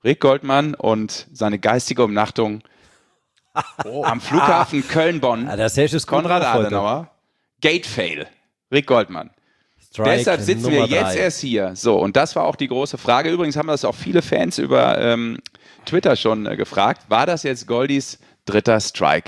Rick Goldmann und seine geistige Umnachtung am Flughafen Köln-Bonn. Konrad Adenauer. Gate-Fail. Rick Goldmann. Strike Deshalb sitzen wir jetzt erst hier. So, und das war auch die große Frage. Übrigens haben das auch viele Fans über Twitter schon gefragt. War das jetzt Goldis dritter Strike?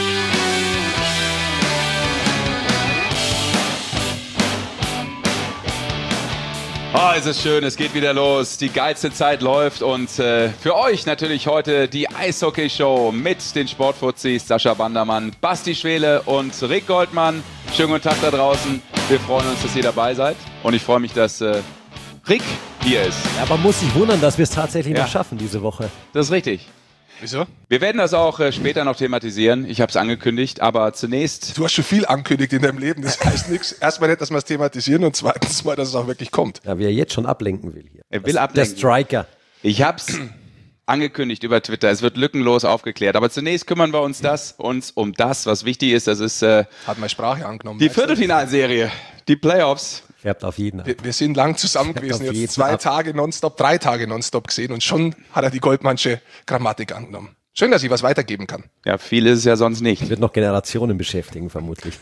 Oh, es ist schön, es geht wieder los. Die geilste Zeit läuft und für euch natürlich heute die Eishockey-Show mit den Sportfuzis Sascha Bandermann, Basti Schwele und Rick Goldmann. Schönen guten Tag da draußen. Wir freuen uns, dass ihr dabei seid und ich freue mich, dass Rick hier ist. Ja, man muss sich wundern, dass wir es tatsächlich noch schaffen diese Woche. Das ist richtig. Wieso? Wir werden das auch später noch thematisieren. Ich habe es angekündigt, aber zunächst... Du hast schon viel angekündigt in deinem Leben, das heißt nichts. Erstmal nicht, dass wir es thematisieren und zweitens mal, dass es auch wirklich kommt. Ja, wie er jetzt schon ablenken will hier. Er will ablenken. Der Striker. Ich habe es angekündigt über Twitter. Es wird lückenlos aufgeklärt. Aber zunächst kümmern wir uns um das, was wichtig ist. Das ist hat meine Sprache angenommen. Die Viertelfinalserie, die Playoffs. Färbt auf jeden ab. Wir sind lang zusammen gewesen, jetzt 2 Tage nonstop, 3 Tage nonstop gesehen und schon hat er die Goldmannsche Grammatik angenommen. Schön, dass ich was weitergeben kann. Ja, viel ist es ja sonst nicht. Wird noch Generationen beschäftigen, vermutlich.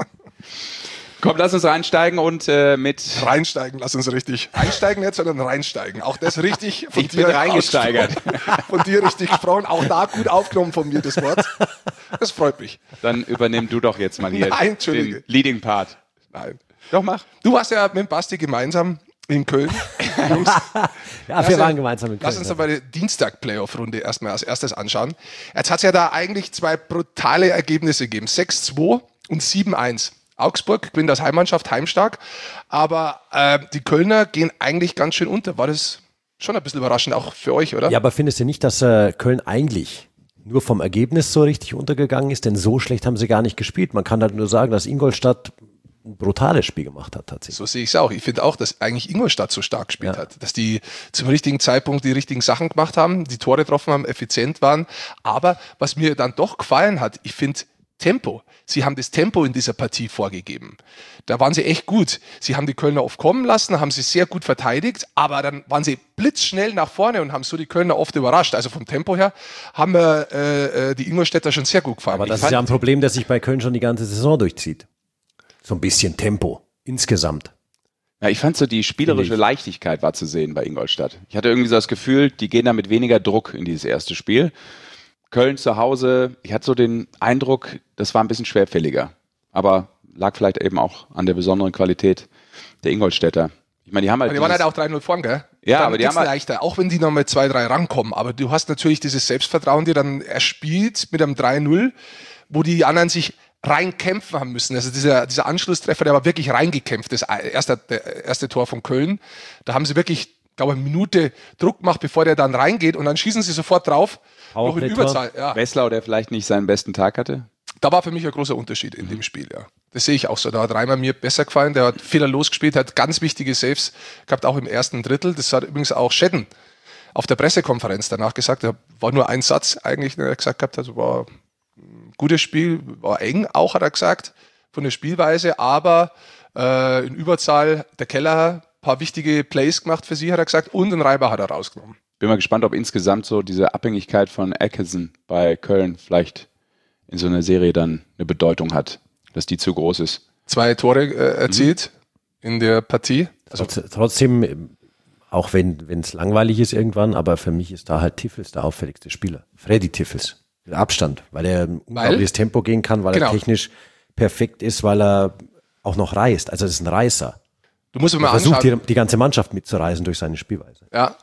Komm, lass uns reinsteigen und mit... Reinsteigen, lass uns richtig einsteigen nicht, sondern reinsteigen. Auch das richtig von ich bin reingesteigert. Von dir richtig gesprochen, auch da gut aufgenommen von mir, das Wort. Das freut mich. Dann übernimm du doch jetzt mal hier den Leading Part. Nein. Doch, mach. Du warst ja mit Basti gemeinsam in Köln. Jungs, ja, wir waren gemeinsam in Köln. Lass uns aber die Dienstag-Playoff-Runde erstmal als erstes anschauen. Jetzt hat es ja da eigentlich 2 brutale Ergebnisse gegeben. 6-2 und 7-1. Augsburg gewinnt als Heimmannschaft heimstark, aber die Kölner gehen eigentlich ganz schön unter. War das schon ein bisschen überraschend, auch für euch, oder? Ja, aber findest du nicht, dass Köln eigentlich nur vom Ergebnis so richtig untergegangen ist? Denn so schlecht haben sie gar nicht gespielt. Man kann halt nur sagen, dass Ingolstadt ein brutales Spiel gemacht hat tatsächlich. So sehe ich es auch. Ich finde auch, dass eigentlich Ingolstadt so stark gespielt hat. Dass die zum richtigen Zeitpunkt die richtigen Sachen gemacht haben, die Tore getroffen haben, effizient waren. Aber was mir dann doch gefallen hat, ich finde Tempo. Sie haben das Tempo in dieser Partie vorgegeben. Da waren sie echt gut. Sie haben die Kölner oft kommen lassen, haben sie sehr gut verteidigt, aber dann waren sie blitzschnell nach vorne und haben so die Kölner oft überrascht. Also vom Tempo her haben mir die Ingolstädter schon sehr gut gefallen. Aber das ist ja ein Problem, das sich bei Köln schon die ganze Saison durchzieht. So ein bisschen Tempo insgesamt. Ja, ich fand so die spielerische Leichtigkeit war zu sehen bei Ingolstadt. Ich hatte irgendwie so das Gefühl, die gehen da mit weniger Druck in dieses erste Spiel. Köln zu Hause, ich hatte so den Eindruck, das war ein bisschen schwerfälliger. Aber lag vielleicht eben auch an der besonderen Qualität der Ingolstädter. Ich meine, die haben halt. Die waren halt auch 3-0 vorn, gell? Ja, dann aber die haben halt leichter, auch wenn die noch mal 2-3 rankommen. Aber du hast natürlich dieses Selbstvertrauen, dir dann erspielt mit einem 3-0, wo die anderen sich reinkämpfen haben müssen. Also dieser Anschlusstreffer, der war wirklich reingekämpft, das erste Tor von Köln. Da haben sie wirklich, glaube ich, eine Minute Druck gemacht, bevor der dann reingeht und dann schießen sie sofort drauf. Noch in Überzahl. Ja. Wesslau, der vielleicht nicht seinen besten Tag hatte? Da war für mich ein großer Unterschied in dem Spiel, ja. Das sehe ich auch so. Da hat Reimer mir besser gefallen, der hat fehlerlos gespielt, hat ganz wichtige Saves gehabt, auch im ersten Drittel. Das hat übrigens auch Schedden auf der Pressekonferenz danach gesagt. Da war nur ein Satz eigentlich, den er gesagt gehabt hat, war gutes Spiel, war eng, auch hat er gesagt, von der Spielweise, aber in Überzahl der Keller, ein paar wichtige Plays gemacht für sie, hat er gesagt, und den Reiber hat er rausgenommen. Bin mal gespannt, ob insgesamt so diese Abhängigkeit von Atkinson bei Köln vielleicht in so einer Serie dann eine Bedeutung hat, dass die zu groß ist. 2 Tore erzielt in der Partie. Also trotzdem, auch wenn es langweilig ist irgendwann, aber für mich ist da halt Tiffels der auffälligste Spieler. Freddy Tiffels. Mit Abstand, weil er ein unglaubliches Tempo gehen kann, weil er technisch perfekt ist, weil er auch noch reißt. Also das ist ein Reißer. Du musst mal versucht die ganze Mannschaft mitzureißen durch seine Spielweise. Ja,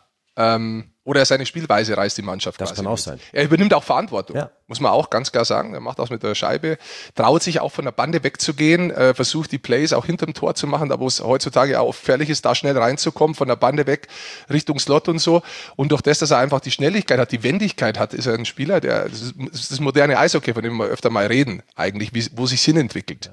oder seine Spielweise reißt die Mannschaft. Das kann auch sein. Er übernimmt auch Verantwortung, muss man auch ganz klar sagen. Er macht auch mit der Scheibe, traut sich auch von der Bande wegzugehen, versucht die Plays auch hinterm Tor zu machen, da wo es heutzutage auch gefährlich ist, da schnell reinzukommen, von der Bande weg Richtung Slot und so. Und durch das, dass er einfach die Schnelligkeit hat, die Wendigkeit hat, ist er ein Spieler, das ist das moderne Eishockey, von dem wir öfter mal reden, eigentlich, wo sich Sinn entwickelt.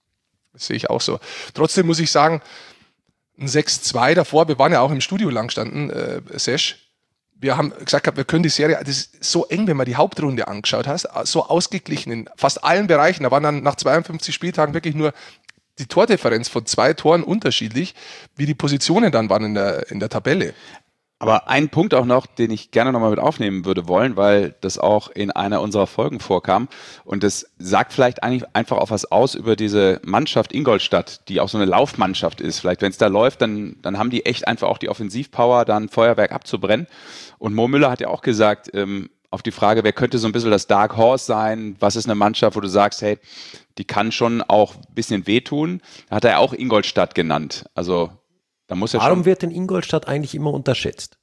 Das sehe ich auch so. Trotzdem muss ich sagen, ein 6-2 davor, wir waren ja auch im Studio lang gestanden, Sesh. Wir haben gesagt, wir können die Serie, das ist so eng, wenn man die Hauptrunde angeschaut hast, so ausgeglichen in fast allen Bereichen. Da waren dann nach 52 Spieltagen wirklich nur die Tordifferenz von 2 Toren unterschiedlich, wie die Positionen dann waren in der Tabelle. Aber einen Punkt auch noch, den ich gerne nochmal mit aufnehmen würde wollen, weil das auch in einer unserer Folgen vorkam. Und das sagt vielleicht eigentlich einfach auch was aus über diese Mannschaft Ingolstadt, die auch so eine Laufmannschaft ist. Vielleicht, wenn es da läuft, dann haben die echt einfach auch die Offensivpower, da ein Feuerwerk abzubrennen. Und Mo Müller hat ja auch gesagt, auf die Frage, wer könnte so ein bisschen das Dark Horse sein? Was ist eine Mannschaft, wo du sagst, hey, die kann schon auch ein bisschen wehtun? Da hat er ja auch Ingolstadt genannt. Also da muss er Warum wird denn Ingolstadt eigentlich immer unterschätzt?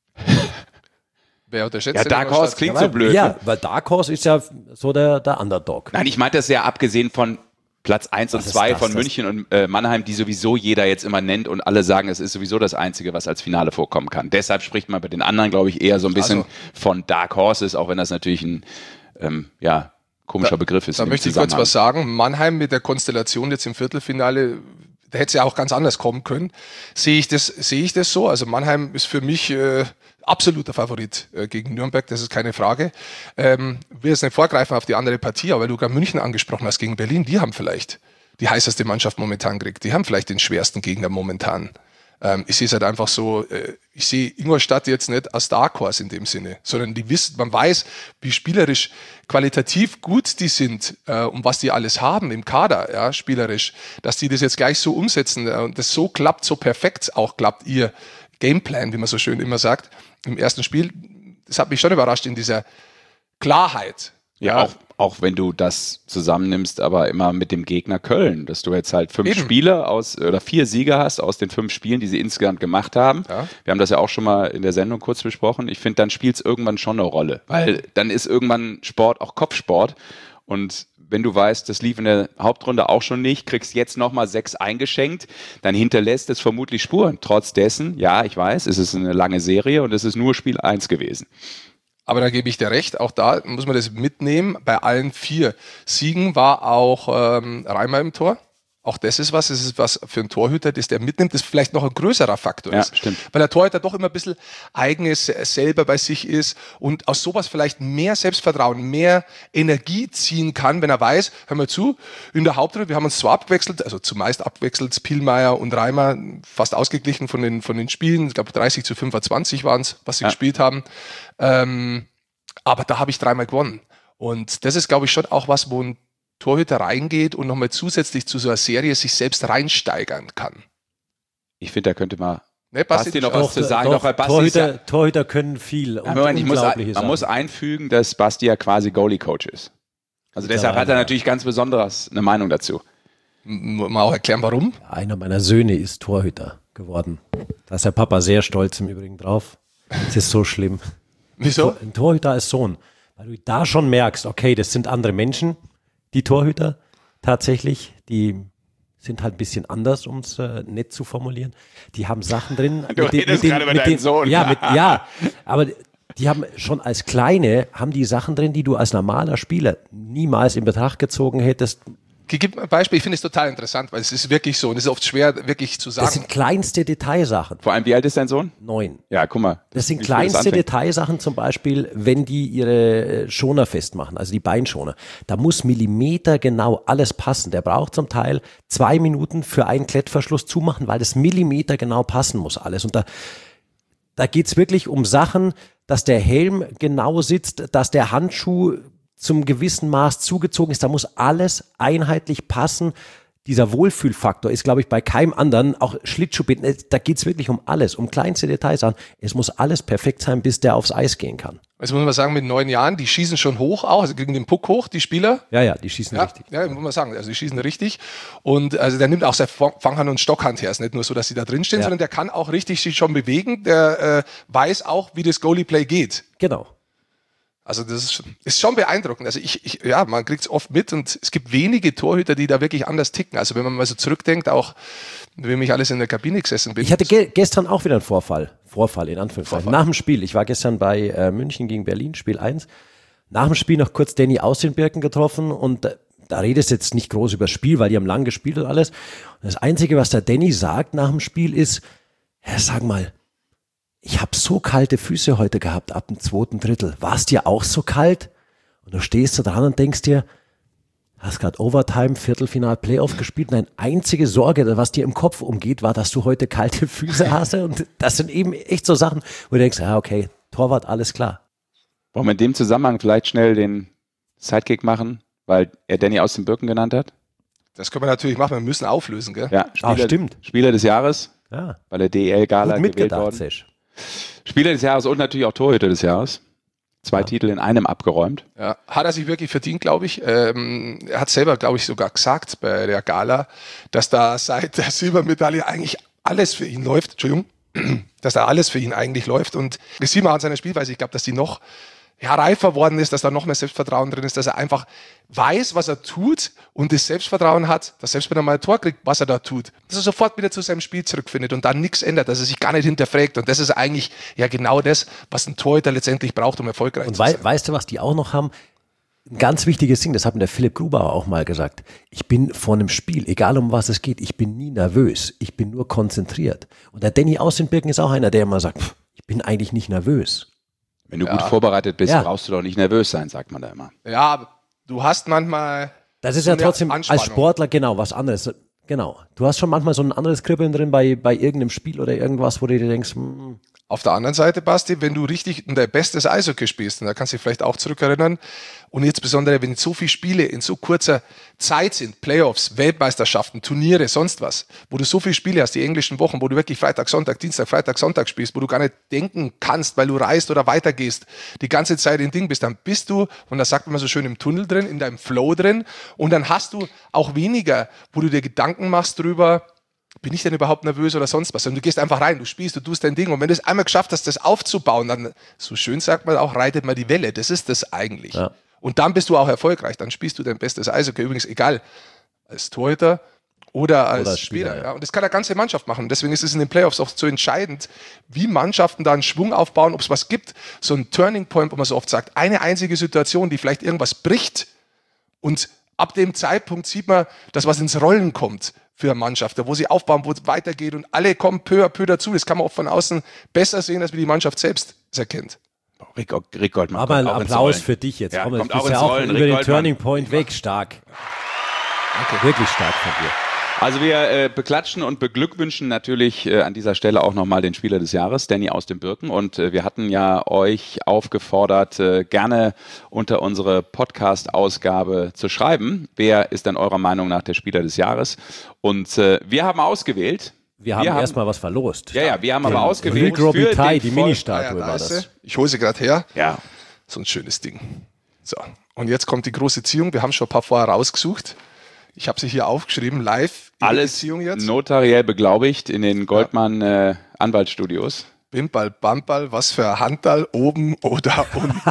Wer unterschätzt? Ja, Dark Horse klingt so blöd. Ja, weil Dark Horse ist ja so der Underdog. Nein, ich meinte das ja abgesehen von Platz 1 und 2 von München und Mannheim, die sowieso jeder jetzt immer nennt und alle sagen, es ist sowieso das Einzige, was als Finale vorkommen kann. Deshalb spricht man bei den anderen, glaube ich, eher so ein bisschen von Dark Horses, auch wenn das natürlich ein komischer Begriff ist. Da möchte ich kurz was sagen. Mannheim mit der Konstellation jetzt im Viertelfinale, da hätte es ja auch ganz anders kommen können. Sehe ich das so? Also Mannheim ist für mich absoluter Favorit gegen Nürnberg, das ist keine Frage. Will jetzt nicht vorgreifen auf die andere Partie, aber weil du gerade München angesprochen hast gegen Berlin, die haben vielleicht die heißeste Mannschaft momentan gekriegt. Die haben vielleicht den schwersten Gegner momentan. Ich sehe es halt einfach so, ich sehe Ingolstadt jetzt nicht als Dark Horse in dem Sinne, sondern man weiß, wie spielerisch qualitativ gut die sind und was die alles haben im Kader, ja, spielerisch, dass die das jetzt gleich so umsetzen und das so klappt, so perfekt auch klappt, ihr Gameplan, wie man so schön immer sagt, im ersten Spiel. Das hat mich schon überrascht in dieser Klarheit. Ja, auch wenn du das zusammennimmst, aber immer mit dem Gegner Köln, dass du jetzt halt 5 Spiele oder 4 Sieger hast aus den 5 Spielen, die sie insgesamt gemacht haben. Ja. Wir haben das ja auch schon mal in der Sendung kurz besprochen. Ich finde, dann spielt es irgendwann schon eine Rolle, weil dann ist irgendwann Sport auch Kopfsport. Und wenn du weißt, das lief in der Hauptrunde auch schon nicht, kriegst jetzt nochmal 6 eingeschenkt, dann hinterlässt es vermutlich Spuren. Trotz dessen, ja, ich weiß, es ist eine lange Serie und es ist nur Spiel 1 gewesen. Aber da gebe ich dir recht, auch da muss man das mitnehmen. Bei allen 4 Siegen war auch Reimer im Tor. Auch das ist was für einen Torhüter, das der mitnimmt, das vielleicht noch ein größerer Faktor ist. Stimmt. Weil der Torhüter doch immer ein bisschen eigenes selber bei sich ist und aus sowas vielleicht mehr Selbstvertrauen, mehr Energie ziehen kann, wenn er weiß, hör mal zu, in der Hauptrunde, wir haben uns zwar abgewechselt, also zumeist abgewechselt, Pielmeier und Reimer, fast ausgeglichen von den Spielen, ich glaube 30-25 waren es, was sie gespielt haben, aber da habe ich 3-mal gewonnen. Und das ist, glaube ich, schon auch was, wo ein Torhüter reingeht und nochmal zusätzlich zu so einer Serie sich selbst reinsteigern kann. Ich finde, da könnte man Basti noch was zu sagen. Torhüter können viel. Man muss einfügen, dass Basti ja quasi Goalie-Coach ist. Also deshalb hat er natürlich ganz besonders eine Meinung dazu. Mal auch erklären, warum? Einer meiner Söhne ist Torhüter geworden. Da ist der Papa sehr stolz im Übrigen drauf. Das ist so schlimm. Wieso? Ein Torhüter als Sohn. Weil du da schon merkst, okay, das sind andere Menschen. Die Torhüter tatsächlich, die sind halt ein bisschen anders, um es nett zu formulieren. Die haben Sachen drin. Du redest gerade über deinen Sohn. Ja, aber die haben schon als Kleine, haben die Sachen drin, die du als normaler Spieler niemals in Betracht gezogen hättest. Gib mir ein Beispiel, ich finde es total interessant, weil es ist wirklich so und es ist oft schwer wirklich zu sagen. Das sind kleinste Detailsachen. Vor allem, wie alt ist dein Sohn? 9. Ja, guck mal. Das sind kleinste Detailsachen, zum Beispiel, wenn die ihre Schoner festmachen, also die Beinschoner. Da muss millimetergenau alles passen. Der braucht zum Teil 2 Minuten für einen Klettverschluss zumachen, weil das millimetergenau passen muss alles. Und da geht es wirklich um Sachen, dass der Helm genau sitzt, dass der Handschuh zum gewissen Maß zugezogen ist. Da muss alles einheitlich passen. Dieser Wohlfühlfaktor ist, glaube ich, bei keinem anderen, auch Schlittschuhbinden, da geht es wirklich um alles, um kleinste Details an. Es muss alles perfekt sein, bis der aufs Eis gehen kann. Also muss man sagen, mit 9 Jahren, die schießen schon hoch auch, also kriegen den Puck hoch, die Spieler. Ja, die schießen richtig. Ja, muss man sagen, also die schießen richtig. Und also der nimmt auch seine Fanghand und Stockhand her. Es ist nicht nur so, dass sie da drin stehen, sondern der kann auch richtig sich schon bewegen. Der weiß auch, wie das Goalie-Play geht. Genau. Also das ist schon beeindruckend. Also man kriegt es oft mit und es gibt wenige Torhüter, die da wirklich anders ticken. Also wenn man mal so zurückdenkt, auch wenn ich alles in der Kabine gesessen bin. Ich hatte gestern auch wieder einen Vorfall in Anführungszeichen. Nach dem Spiel, ich war gestern bei München gegen Berlin, Spiel 1. Nach dem Spiel noch kurz Danny aus den Birken getroffen und da redest du jetzt nicht groß über das Spiel, weil die haben lang gespielt und alles. Und das Einzige, was der Danny sagt nach dem Spiel ist, sag mal, ich habe so kalte Füße heute gehabt ab dem 2. Drittel. War es dir auch so kalt? Und du stehst da dran und denkst dir, hast gerade Overtime, Viertelfinal, Playoff gespielt. Deine einzige Sorge, was dir im Kopf umgeht, war, dass du heute kalte Füße hast. Und das sind eben echt so Sachen, wo du denkst, okay, Torwart, alles klar. Wollen wir in dem Zusammenhang vielleicht schnell den Sidekick machen, weil er Danny aus den Birken genannt hat? Das können wir natürlich machen, wir müssen auflösen, gell? Ja, stimmt. Spieler des Jahres, bei der DEL-Gala gewählt worden. Sesh. Spieler des Jahres und natürlich auch Torhüter des Jahres. 2 Titel in einem abgeräumt. Ja, hat er sich wirklich verdient, glaube ich. Er hat selber, glaube ich, sogar gesagt bei der Gala, dass da seit der Silbermedaille eigentlich alles für ihn läuft. Entschuldigung. Dass da alles für ihn eigentlich läuft. Und das sieht man an seiner Spielweise. Ich glaube, dass die noch reifer worden ist, dass da noch mehr Selbstvertrauen drin ist, dass er einfach weiß, was er tut und das Selbstvertrauen hat, dass selbst wenn er mal ein Tor kriegt, was er da tut, dass er sofort wieder zu seinem Spiel zurückfindet und dann nichts ändert, dass er sich gar nicht hinterfragt. Und das ist eigentlich genau das, was ein Torhüter letztendlich braucht, um erfolgreich zu sein. Und weißt du, was die auch noch haben? Ein ganz wichtiges Ding, das hat mir der Philipp Gruber auch mal gesagt. Ich bin vor einem Spiel, egal um was es geht, ich bin nie nervös. Ich bin nur konzentriert. Und der Danny aus den Birken ist auch einer, der immer sagt, ich bin eigentlich nicht nervös. Wenn du gut vorbereitet bist, brauchst du doch nicht nervös sein, sagt man da immer. Ja, du hast manchmal. Das ist ja trotzdem als Sportler was anderes. Genau. Du hast schon manchmal so ein anderes Kribbeln drin bei irgendeinem Spiel oder irgendwas, wo du dir denkst, Auf der anderen Seite, Basti, wenn du richtig dein bestes Eishockey spielst, und da kannst du dich vielleicht auch zurückerinnern, und jetzt besonders, wenn so viele Spiele in so kurzer Zeit sind, Playoffs, Weltmeisterschaften, Turniere, sonst was, wo du so viele Spiele hast, die englischen Wochen, wo du wirklich Freitag, Sonntag, Dienstag, Freitag, Sonntag spielst, wo du gar nicht denken kannst, weil du reist oder weitergehst, die ganze Zeit in Ding bist, dann bist du, und das sagt man so schön, im Tunnel drin, in deinem Flow drin, und dann hast du auch weniger, wo du dir Gedanken machst drüber, bin ich denn überhaupt nervös oder sonst was? Und du gehst einfach rein, du spielst, du tust dein Ding. Und wenn du es einmal geschafft hast, das aufzubauen, dann, so schön sagt man auch, reitet man die Welle. Das ist das eigentlich. Ja. Und dann bist du auch erfolgreich. Dann spielst du dein bestes Eishockey. Übrigens, egal, als Torhüter oder als Spieler. Ja. Und das kann eine ganze Mannschaft machen. Deswegen ist es in den Playoffs auch so entscheidend, wie Mannschaften da einen Schwung aufbauen, ob es was gibt. So ein Turning Point, wo man so oft sagt, eine einzige Situation, die vielleicht irgendwas bricht. Und ab dem Zeitpunkt sieht man, dass was ins Rollen kommt für eine Mannschaft, wo sie aufbauen, wo es weitergeht und alle kommen peu à peu dazu. Das kann man auch von außen besser sehen, als wie die Mannschaft selbst es erkennt. Rick Goldmann. Aber ein Applaus für dich jetzt. Ja, komm, kommt du bist ja auch über den Turning Point weg. Stark. Danke. Wirklich stark von dir. Also wir beklatschen und beglückwünschen natürlich an dieser Stelle auch nochmal den Spieler des Jahres, Danny aus den Birken. Und wir hatten ja euch aufgefordert, gerne unter unsere Podcast-Ausgabe zu schreiben. Wer ist denn eurer Meinung nach der Spieler des Jahres? Und wir haben ausgewählt. Wir haben erstmal was verlost. Ja, wir haben aber ausgewählt. Rick Robitaille, die Ministatue war das. Ich hole sie gerade her. Ja. So ein schönes Ding. So, und jetzt kommt die große Ziehung. Wir haben schon ein paar vorher rausgesucht. Ich habe sie hier aufgeschrieben, live. Alles jetzt. Notariell beglaubigt in den Goldmann Anwaltsstudios. Bimbal, Bambal, was für Handball, oben oder unten.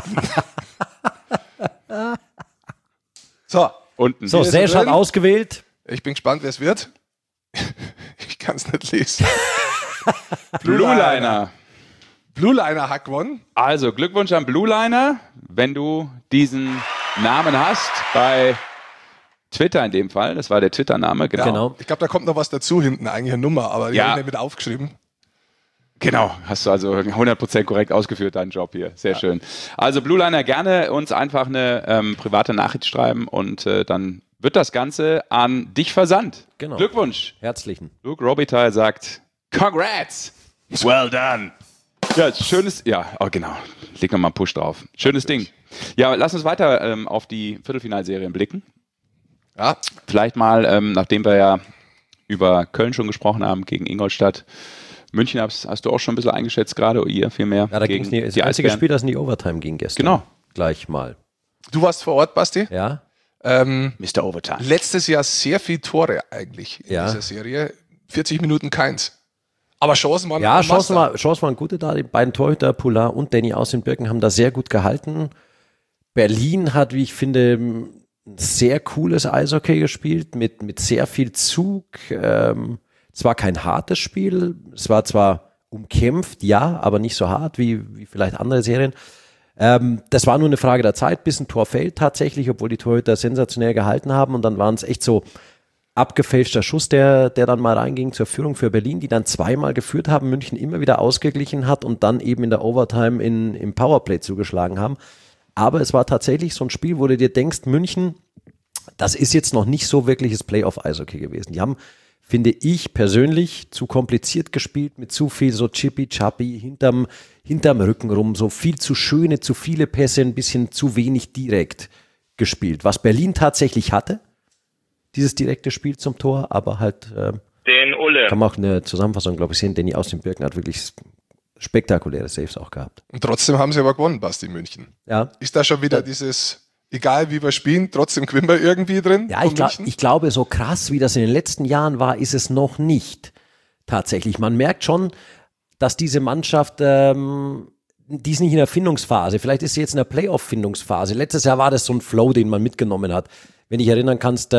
So. Unten. So, Sesh hat ausgewählt. Ich bin gespannt, wer es wird. Ich kann es nicht lesen. Blue Liner. Blue Liner hat gewonnen. Also, Glückwunsch an Blue Liner, wenn du diesen Namen hast bei Twitter in dem Fall, das war der Twitter-Name, genau. Ich glaube, da kommt noch was dazu hinten, eigentlich eine Nummer, aber die habe ich nicht mit aufgeschrieben. Genau, hast du also 100% korrekt ausgeführt, deinen Job hier. Sehr schön. Also Blue Liner, gerne uns einfach eine private Nachricht schreiben und dann wird das Ganze an dich versandt. Genau. Glückwunsch. Herzlichen. Luke Robitaille sagt, Congrats. Well done. Ja, schönes, genau. Leg nochmal einen Push drauf. Schönes Ding. Ja, lass uns weiter auf die Viertelfinalserien blicken. Ja. Vielleicht mal, nachdem wir ja über Köln schon gesprochen haben, gegen Ingolstadt. München hast du auch schon ein bisschen eingeschätzt gerade, oder ihr vielmehr. Ja, da ging es das einzige Spiel, das in die Overtime ging gestern. Genau. Gleich mal. Du warst vor Ort, Basti? Ja. Mr. Overtime. Letztes Jahr sehr viele Tore eigentlich in dieser Serie. 40 Minuten keins. Aber Chancen waren Chancen waren gute da. Die beiden Torhüter, Poulin und Danny aus den Birken, haben da sehr gut gehalten. Berlin hat, wie ich finde, ein sehr cooles Eishockey gespielt, mit sehr viel Zug. Es war kein hartes Spiel. Es war zwar umkämpft, aber nicht so hart wie vielleicht andere Serien. Das war nur eine Frage der Zeit, bis ein Tor fällt tatsächlich, obwohl die Torhüter sensationell gehalten haben. Und dann waren es echt so abgefälschter Schuss, der dann mal reinging zur Führung für Berlin, die dann zweimal geführt haben, München immer wieder ausgeglichen hat und dann eben in der Overtime im Powerplay zugeschlagen haben. Aber es war tatsächlich so ein Spiel, wo du dir denkst, München das ist jetzt noch nicht so wirkliches Playoff-Eishockey gewesen. Die haben, finde ich persönlich, zu kompliziert gespielt, mit zu viel so Chippy-Chappy hinterm Rücken rum, so viel zu schöne, zu viele Pässe, ein bisschen zu wenig direkt gespielt. Was Berlin tatsächlich hatte, dieses direkte Spiel zum Tor, aber halt den Ulle. Kann man auch eine Zusammenfassung, glaube ich, sehen. Danny aus den Birken hat wirklich spektakuläre Saves auch gehabt. Und trotzdem haben sie aber gewonnen, Basti München. Ja. Ist da schon wieder dieses, egal wie wir spielen, trotzdem gewinnen wir irgendwie drin? Ja, ich glaube, so krass, wie das in den letzten Jahren war, ist es noch nicht tatsächlich. Man merkt schon, dass diese Mannschaft, die ist nicht in der Findungsphase. Vielleicht ist sie jetzt in der Playoff-Findungsphase. Letztes Jahr war das so ein Flow, den man mitgenommen hat. Wenn du dich erinnern kannst,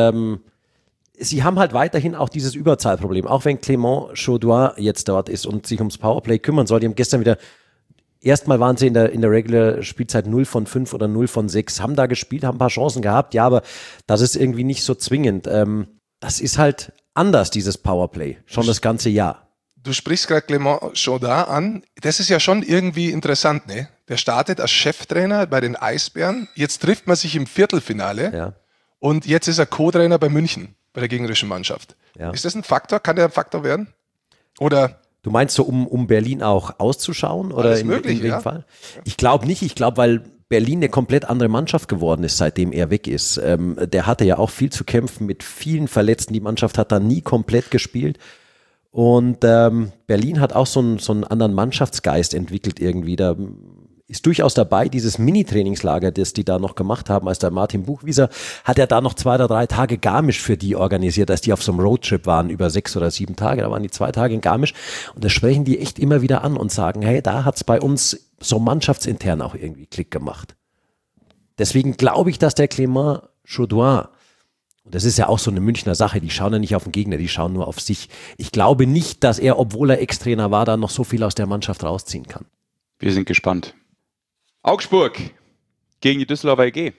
sie haben halt weiterhin auch dieses Überzahlproblem. Auch wenn Clément Chaudoin jetzt dort ist und sich ums Powerplay kümmern soll. Die haben gestern wieder, erstmal waren sie in der Regular-Spielzeit 0 von 5 oder 0 von 6, haben da gespielt, haben ein paar Chancen gehabt. Ja, aber das ist irgendwie nicht so zwingend. Das ist halt anders, dieses Powerplay, schon das ganze Jahr. Du sprichst gerade Clément Chaudoin an. Das ist ja schon irgendwie interessant, ne? Der startet als Cheftrainer bei den Eisbären. Jetzt trifft man sich im Viertelfinale. Ja. Und jetzt ist er Co-Trainer bei München, bei der gegnerischen Mannschaft. Ja. Ist das ein Faktor? Kann der ein Faktor werden? Oder? Du meinst so, um Berlin auch auszuschauen? Oder in dem Fall? Ich glaube nicht. Ich glaube, weil Berlin eine komplett andere Mannschaft geworden ist, seitdem er weg ist. Der hatte ja auch viel zu kämpfen mit vielen Verletzten. Die Mannschaft hat da nie komplett gespielt. Und Berlin hat auch so einen anderen Mannschaftsgeist entwickelt irgendwie. Da ist durchaus dabei, dieses Mini-Trainingslager, das die da noch gemacht haben, als der Martin Buchwieser, hat ja da noch 2 oder 3 Tage Garmisch für die organisiert, als die auf so einem Roadtrip waren, über 6 oder 7 Tage. Da waren die 2 Tage in Garmisch und da sprechen die echt immer wieder an und sagen, hey, da hat's bei uns so mannschaftsintern auch irgendwie Klick gemacht. Deswegen glaube ich, dass der Clément Chaudoin, und das ist ja auch so eine Münchner Sache, die schauen ja nicht auf den Gegner, die schauen nur auf sich. Ich glaube nicht, dass er, obwohl er Ex-Trainer war, da noch so viel aus der Mannschaft rausziehen kann. Wir sind gespannt. Augsburg gegen die Düsseldorfer EG.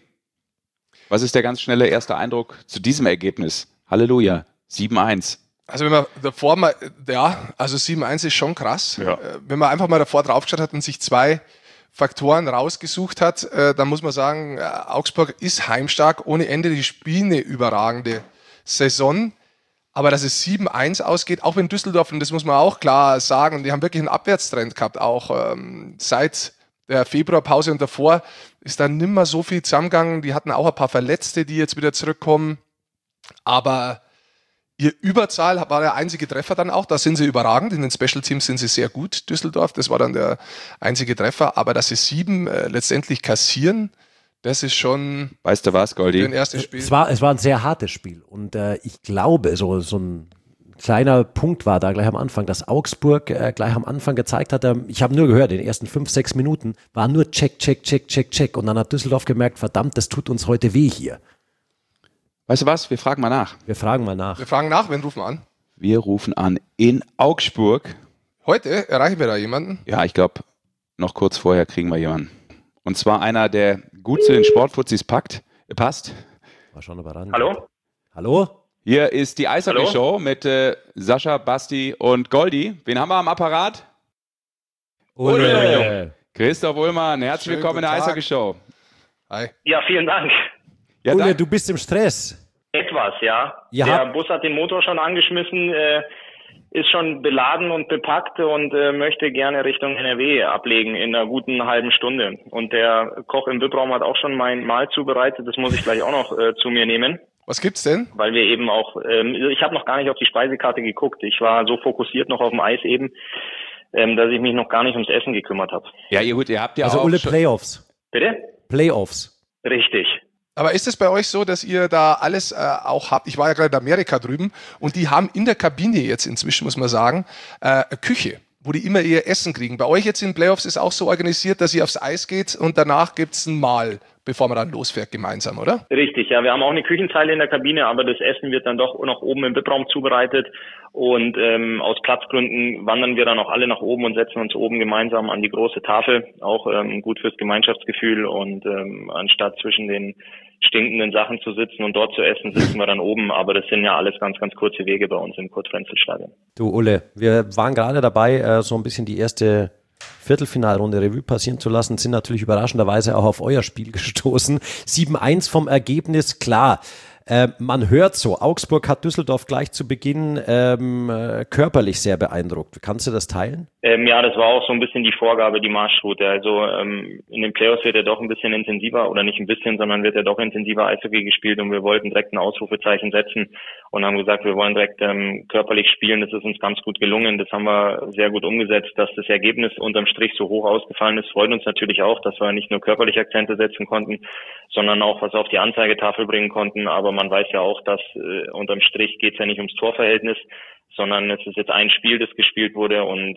Was ist der ganz schnelle erste Eindruck zu diesem Ergebnis? Halleluja, 7-1. Also wenn man davor mal, also 7-1 ist schon krass. Ja. Wenn man einfach mal davor draufgeschaut hat und sich 2 Faktoren rausgesucht hat, dann muss man sagen, Augsburg ist heimstark ohne Ende. Die spielen eine überragende Saison. Aber dass es 7-1 ausgeht, auch wenn Düsseldorf, und das muss man auch klar sagen, die haben wirklich einen Abwärtstrend gehabt, auch seit der Februarpause und davor ist dann nimmer so viel zusammengegangen. Die hatten auch ein paar Verletzte, die jetzt wieder zurückkommen. Aber ihr Überzahl war der einzige Treffer dann auch. Da sind sie überragend. In den Special Teams sind sie sehr gut, Düsseldorf. Das war dann der einzige Treffer. Aber dass sie 7 letztendlich kassieren, das ist schon. Weißt du was, Goldi? Ein erstes Spiel. Es war ein sehr hartes Spiel. Und ich glaube, so ein kleiner Punkt war da gleich am Anfang, dass Augsburg gleich am Anfang gezeigt hat, ich habe nur gehört, in den ersten 5, 6 Minuten war nur Check. Und dann hat Düsseldorf gemerkt, verdammt, das tut uns heute weh hier. Weißt du was? Wir fragen mal nach. Wir fragen nach. Wen rufen wir an? Wir rufen an in Augsburg. Heute erreichen wir da jemanden? Ja, ich glaube, noch kurz vorher kriegen wir jemanden. Und zwar einer, der gut zu den Sportfuzis passt. War schon überrannt. Hallo? Hier ist die Eishockey-Show mit Sascha, Basti und Goldi. Wen haben wir am Apparat? Ulle. Christoph Ullmann, herzlich willkommen in der Eishockey-Show. Hi. Ja, vielen Dank. Ja, Ulle, du bist im Stress. Etwas, ja. Der Bus hat den Motor schon angeschmissen, ist schon beladen und bepackt und möchte gerne Richtung NRW ablegen in einer guten halben Stunde. Und der Koch im VIP-Raum hat auch schon mein Mahl zubereitet. Das muss ich gleich auch noch zu mir nehmen. Was gibt's denn? Weil wir eben auch, ich habe noch gar nicht auf die Speisekarte geguckt. Ich war so fokussiert noch auf dem Eis eben, dass ich mich noch gar nicht ums Essen gekümmert habe. Ja, ihr habt ja also auch... Ulle, Playoffs. Bitte? Playoffs. Richtig. Aber ist es bei euch so, dass ihr da alles auch habt? Ich war ja gerade in Amerika drüben und die haben in der Kabine jetzt inzwischen, muss man sagen, eine Küche, wo die immer ihr Essen kriegen. Bei euch jetzt in Playoffs ist auch so organisiert, dass ihr aufs Eis geht und danach gibt's ein Mahl, bevor man dann losfährt gemeinsam, oder? Richtig, ja. Wir haben auch eine Küchenzeile in der Kabine, aber das Essen wird dann doch noch oben im VIP-Raum zubereitet. Und aus Platzgründen wandern wir dann auch alle nach oben und setzen uns oben gemeinsam an die große Tafel. Auch gut fürs Gemeinschaftsgefühl. Und anstatt zwischen den stinkenden Sachen zu sitzen und dort zu essen, sitzen wir dann oben. Aber das sind ja alles ganz, ganz kurze Wege bei uns im Kurt-Frenzel-Stadion. Du Ulle, wir waren gerade dabei, so ein bisschen die erste Viertelfinalrunde Revue passieren zu lassen, sind natürlich überraschenderweise auch auf euer Spiel gestoßen. 7-1 vom Ergebnis, klar. Man hört so, Augsburg hat Düsseldorf gleich zu Beginn körperlich sehr beeindruckt. Kannst du das teilen? Ja, das war auch so ein bisschen die Vorgabe, die Marschroute. Also in den Playoffs wird ja doch ein bisschen intensiver, oder nicht ein bisschen, sondern wird ja doch intensiver Eishockey gespielt, und wir wollten direkt ein Ausrufezeichen setzen und haben gesagt, wir wollen direkt körperlich spielen. Das ist uns ganz gut gelungen. Das haben wir sehr gut umgesetzt. Dass das Ergebnis unterm Strich so hoch ausgefallen ist, freut uns natürlich auch, dass wir nicht nur körperliche Akzente setzen konnten, sondern auch was auf die Anzeigetafel bringen konnten. Aber man weiß ja auch, dass unterm Strich geht es ja nicht ums Torverhältnis, sondern es ist jetzt ein Spiel, das gespielt wurde, und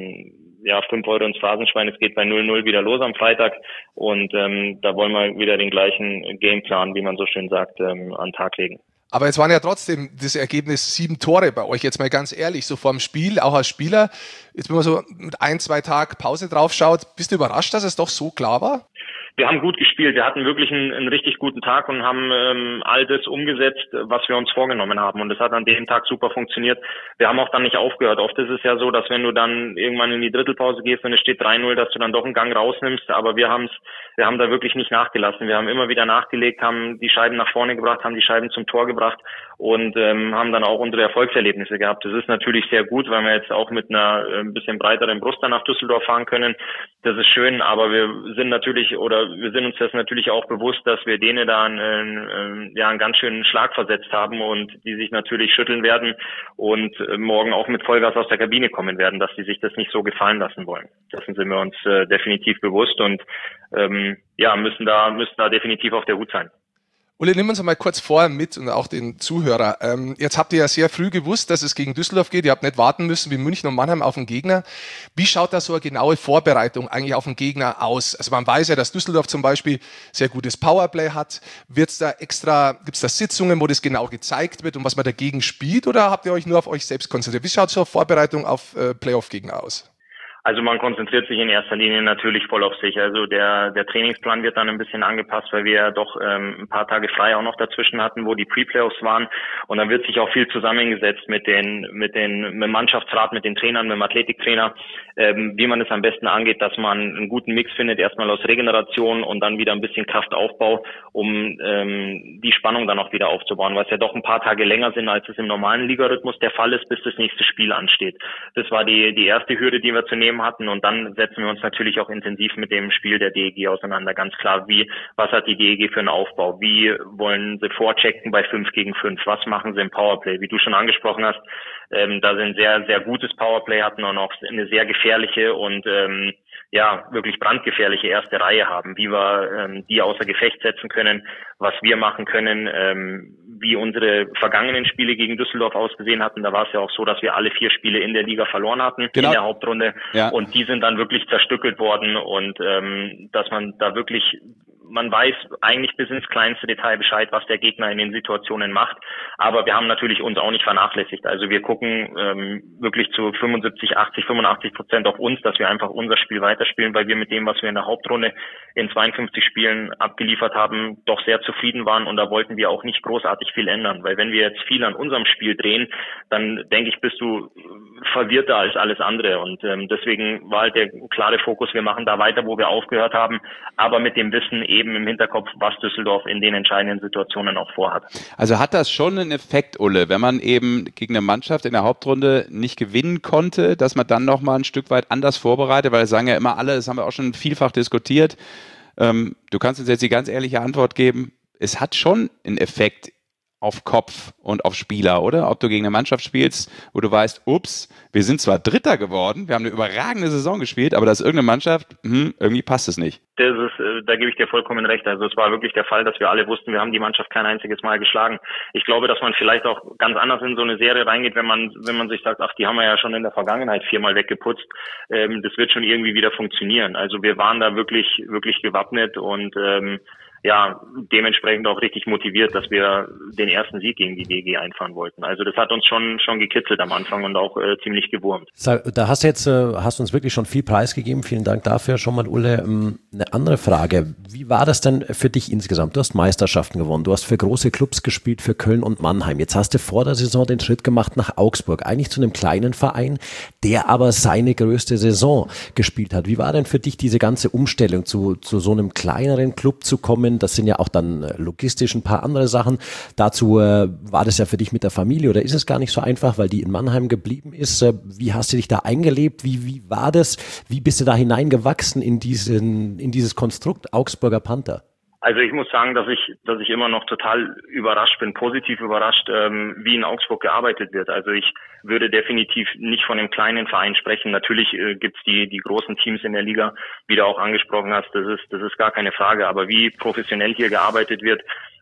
5 Euro ins Phrasenschwein. Es geht bei 0-0 wieder los am Freitag, und da wollen wir wieder den gleichen Gameplan, wie man so schön sagt, an den Tag legen. Aber es waren ja trotzdem das Ergebnis 7 Tore bei euch, jetzt mal ganz ehrlich, so vorm Spiel, auch als Spieler. Jetzt, wenn man so mit 1-2 Tagen Pause drauf schaut, bist du überrascht, dass es doch so klar war? Wir haben gut gespielt. Wir hatten wirklich einen richtig guten Tag und haben all das umgesetzt, was wir uns vorgenommen haben. Und das hat an dem Tag super funktioniert. Wir haben auch dann nicht aufgehört. Oft ist es ja so, dass wenn du dann irgendwann in die Drittelpause gehst und es steht 3-0, dass du dann doch einen Gang rausnimmst. Aber wir haben da wirklich nicht nachgelassen. Wir haben immer wieder nachgelegt, haben die Scheiben nach vorne gebracht, haben die Scheiben zum Tor gebracht und haben dann auch unsere Erfolgserlebnisse gehabt. Das ist natürlich sehr gut, weil wir jetzt auch mit einer ein bisschen breiteren Brust dann nach Düsseldorf fahren können. Das ist schön, aber wir sind uns das natürlich auch bewusst, dass wir denen da einen ganz schönen Schlag versetzt haben und die sich natürlich schütteln werden und morgen auch mit Vollgas aus der Kabine kommen werden, dass die sich das nicht so gefallen lassen wollen. Dessen sind wir uns definitiv bewusst und müssen da definitiv auf der Hut sein. Uli, nimm uns mal kurz vorher mit und auch den Zuhörer. Jetzt habt ihr ja sehr früh gewusst, dass es gegen Düsseldorf geht. Ihr habt nicht warten müssen wie München und Mannheim auf den Gegner. Wie schaut da so eine genaue Vorbereitung eigentlich auf den Gegner aus? Also man weiß ja, dass Düsseldorf zum Beispiel sehr gutes Powerplay hat. Gibt's da Sitzungen, wo das genau gezeigt wird und was man dagegen spielt? Oder habt ihr euch nur auf euch selbst konzentriert? Wie schaut so eine Vorbereitung auf Playoff-Gegner aus? Also man konzentriert sich in erster Linie natürlich voll auf sich. Also der Trainingsplan wird dann ein bisschen angepasst, weil wir ja doch ein paar Tage frei auch noch dazwischen hatten, wo die Pre-Playoffs waren. Und dann wird sich auch viel zusammengesetzt mit dem Mannschaftsrat, mit den Trainern, mit dem Athletiktrainer, wie man es am besten angeht, dass man einen guten Mix findet, erstmal aus Regeneration und dann wieder ein bisschen Kraftaufbau, um die Spannung dann auch wieder aufzubauen, weil es ja doch ein paar Tage länger sind, als es im normalen Ligarhythmus der Fall ist, bis das nächste Spiel ansteht. Das war die erste Hürde, die wir zu nehmen hatten, und dann setzen wir uns natürlich auch intensiv mit dem Spiel der DEG auseinander. Ganz klar, was hat die DEG für einen Aufbau? Wie wollen sie vorchecken bei 5 gegen 5? Was machen sie im Powerplay? Wie du schon angesprochen hast, da sie ein sehr, sehr gutes Powerplay hatten und auch eine sehr gefährliche und wirklich brandgefährliche erste Reihe haben, wie wir die außer Gefecht setzen können, was wir machen können, wie unsere vergangenen Spiele gegen Düsseldorf ausgesehen hatten. Da war es ja auch so, dass wir alle 4 Spiele in der Liga verloren hatten, genau, in der Hauptrunde. Ja. Und die sind dann wirklich zerstückelt worden, und dass man da wirklich, man weiß eigentlich bis ins kleinste Detail Bescheid, was der Gegner in den Situationen macht. Aber wir haben natürlich uns auch nicht vernachlässigt. Also wir gucken wirklich zu 75, 80, 85% auf uns, dass wir einfach unser Spiel weiterspielen, weil wir mit dem, was wir in der Hauptrunde in 52 Spielen abgeliefert haben, doch sehr zufrieden waren, und da wollten wir auch nicht großartig viel ändern. Weil wenn wir jetzt viel an unserem Spiel drehen, dann denke ich, bist du verwirrter als alles andere. Und deswegen war halt der klare Fokus, wir machen da weiter, wo wir aufgehört haben, aber mit dem Wissen eben im Hinterkopf, was Düsseldorf in den entscheidenden Situationen auch vorhat. Also hat das schon einen Effekt, Ulle, wenn man eben gegen eine Mannschaft in der Hauptrunde nicht gewinnen konnte, dass man dann nochmal ein Stück weit anders vorbereitet, weil das sagen ja immer alle, das haben wir auch schon vielfach diskutiert. Du kannst uns jetzt die ganz ehrliche Antwort geben, es hat schon einen Effekt auf Kopf und auf Spieler, oder? Ob du gegen eine Mannschaft spielst, wo du weißt, ups, wir sind zwar Dritter geworden, wir haben eine überragende Saison gespielt, aber da ist irgendeine Mannschaft, irgendwie passt es nicht. Da gebe ich dir vollkommen recht. Also es war wirklich der Fall, dass wir alle wussten, wir haben die Mannschaft kein einziges Mal geschlagen. Ich glaube, dass man vielleicht auch ganz anders in so eine Serie reingeht, wenn man sich sagt, ach, die haben wir ja schon in der Vergangenheit 4-mal weggeputzt. Das wird schon irgendwie wieder funktionieren. Also wir waren da wirklich, wirklich gewappnet und dementsprechend auch richtig motiviert, dass wir den ersten Sieg gegen die DG einfahren wollten. Also das hat uns schon gekitzelt am Anfang und auch ziemlich gewurmt. Da hast du uns wirklich schon viel preisgegeben. Vielen Dank dafür schon mal, Ulle. Eine andere Frage. Wie war das denn für dich insgesamt? Du hast Meisterschaften gewonnen. Du hast für große Clubs gespielt, für Köln und Mannheim. Jetzt hast du vor der Saison den Schritt gemacht nach Augsburg. Eigentlich zu einem kleinen Verein, der aber seine größte Saison gespielt hat. Wie war denn für dich diese ganze Umstellung, zu so einem kleineren Club zu kommen, kommen. Das sind ja auch dann logistisch ein paar andere Sachen. Dazu war das ja für dich mit der Familie oder ist es gar nicht so einfach, weil die in Mannheim geblieben ist. Wie hast du dich da eingelebt? Wie war das? Wie bist du da hineingewachsen in dieses Konstrukt Augsburger Panther? Also ich muss sagen, dass ich immer noch total überrascht bin, positiv überrascht, wie in Augsburg gearbeitet wird. Also ich würde definitiv nicht von einem kleinen Verein sprechen. Natürlich gibt's die großen Teams in der Liga, wie du auch angesprochen hast, das ist gar keine Frage. Aber wie professionell hier gearbeitet wird,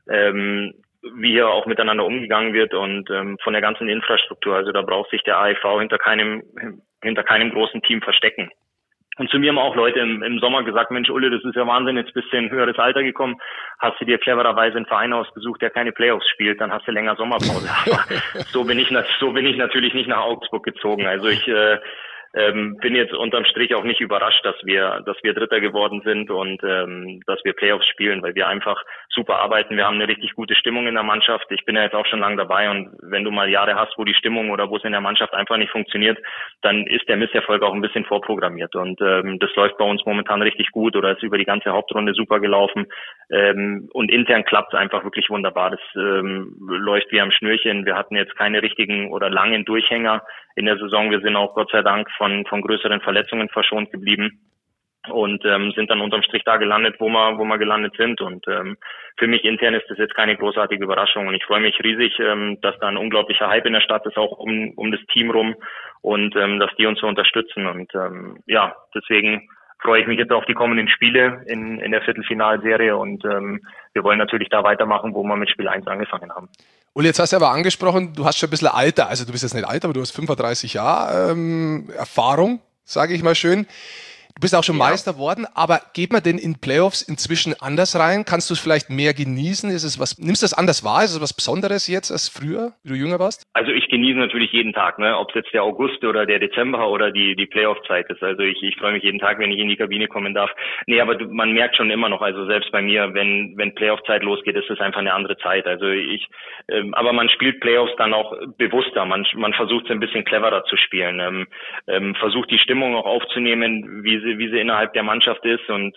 wie hier auch miteinander umgegangen wird und von der ganzen Infrastruktur. Also da braucht sich der AEV hinter keinem großen Team verstecken. Und zu mir haben auch Leute im Sommer gesagt, Mensch, Ulle, das ist ja Wahnsinn, jetzt bist du in ein höheres Alter gekommen, hast du dir clevererweise einen Verein ausgesucht, der keine Playoffs spielt, dann hast du länger Sommerpause. Aber so bin ich natürlich nicht nach Augsburg gezogen. Also ich bin jetzt unterm Strich auch nicht überrascht, dass wir Dritter geworden sind und dass wir Playoffs spielen, weil wir einfach super arbeiten. Wir haben eine richtig gute Stimmung in der Mannschaft. Ich bin ja jetzt auch schon lange dabei und wenn du mal Jahre hast, wo die Stimmung oder wo es in der Mannschaft einfach nicht funktioniert, dann ist der Misserfolg auch ein bisschen vorprogrammiert und das läuft bei uns momentan richtig gut oder ist über die ganze Hauptrunde super gelaufen und intern klappt es einfach wirklich wunderbar. Das läuft wie am Schnürchen. Wir hatten jetzt keine richtigen oder langen Durchhänger in der Saison. Wir sind auch Gott sei Dank von größeren Verletzungen verschont geblieben und sind dann unterm Strich da gelandet, wo wir gelandet sind. Und für mich intern ist das jetzt keine großartige Überraschung und ich freue mich riesig, dass da ein unglaublicher Hype in der Stadt ist, auch um das Team rum und dass die uns so unterstützen. Und deswegen freue ich mich jetzt auf die kommenden Spiele in der Viertelfinalserie und wir wollen natürlich da weitermachen, wo wir mit Spiel 1 angefangen haben. Uli, jetzt hast du aber angesprochen, du hast schon ein bisschen Alter, also du bist jetzt nicht alt, aber du hast 35 Jahre Erfahrung, sage ich mal schön. Du bist auch schon Meister worden, aber geht man denn in Playoffs inzwischen anders rein? Kannst du es vielleicht mehr genießen? Nimmst du das anders wahr? Ist es was Besonderes jetzt als früher, wie du jünger warst? Also ich genieße natürlich jeden Tag, ne? Ob es jetzt der August oder der Dezember oder die Playoff-Zeit ist. Also ich freue mich jeden Tag, wenn ich in die Kabine kommen darf. Nee, aber man merkt schon immer noch, also selbst bei mir, wenn Playoff-Zeit losgeht, ist es einfach eine andere Zeit. Also aber man spielt Playoffs dann auch bewusster. Man versucht es ein bisschen cleverer zu spielen. Versucht die Stimmung auch aufzunehmen, wie sie innerhalb der Mannschaft ist und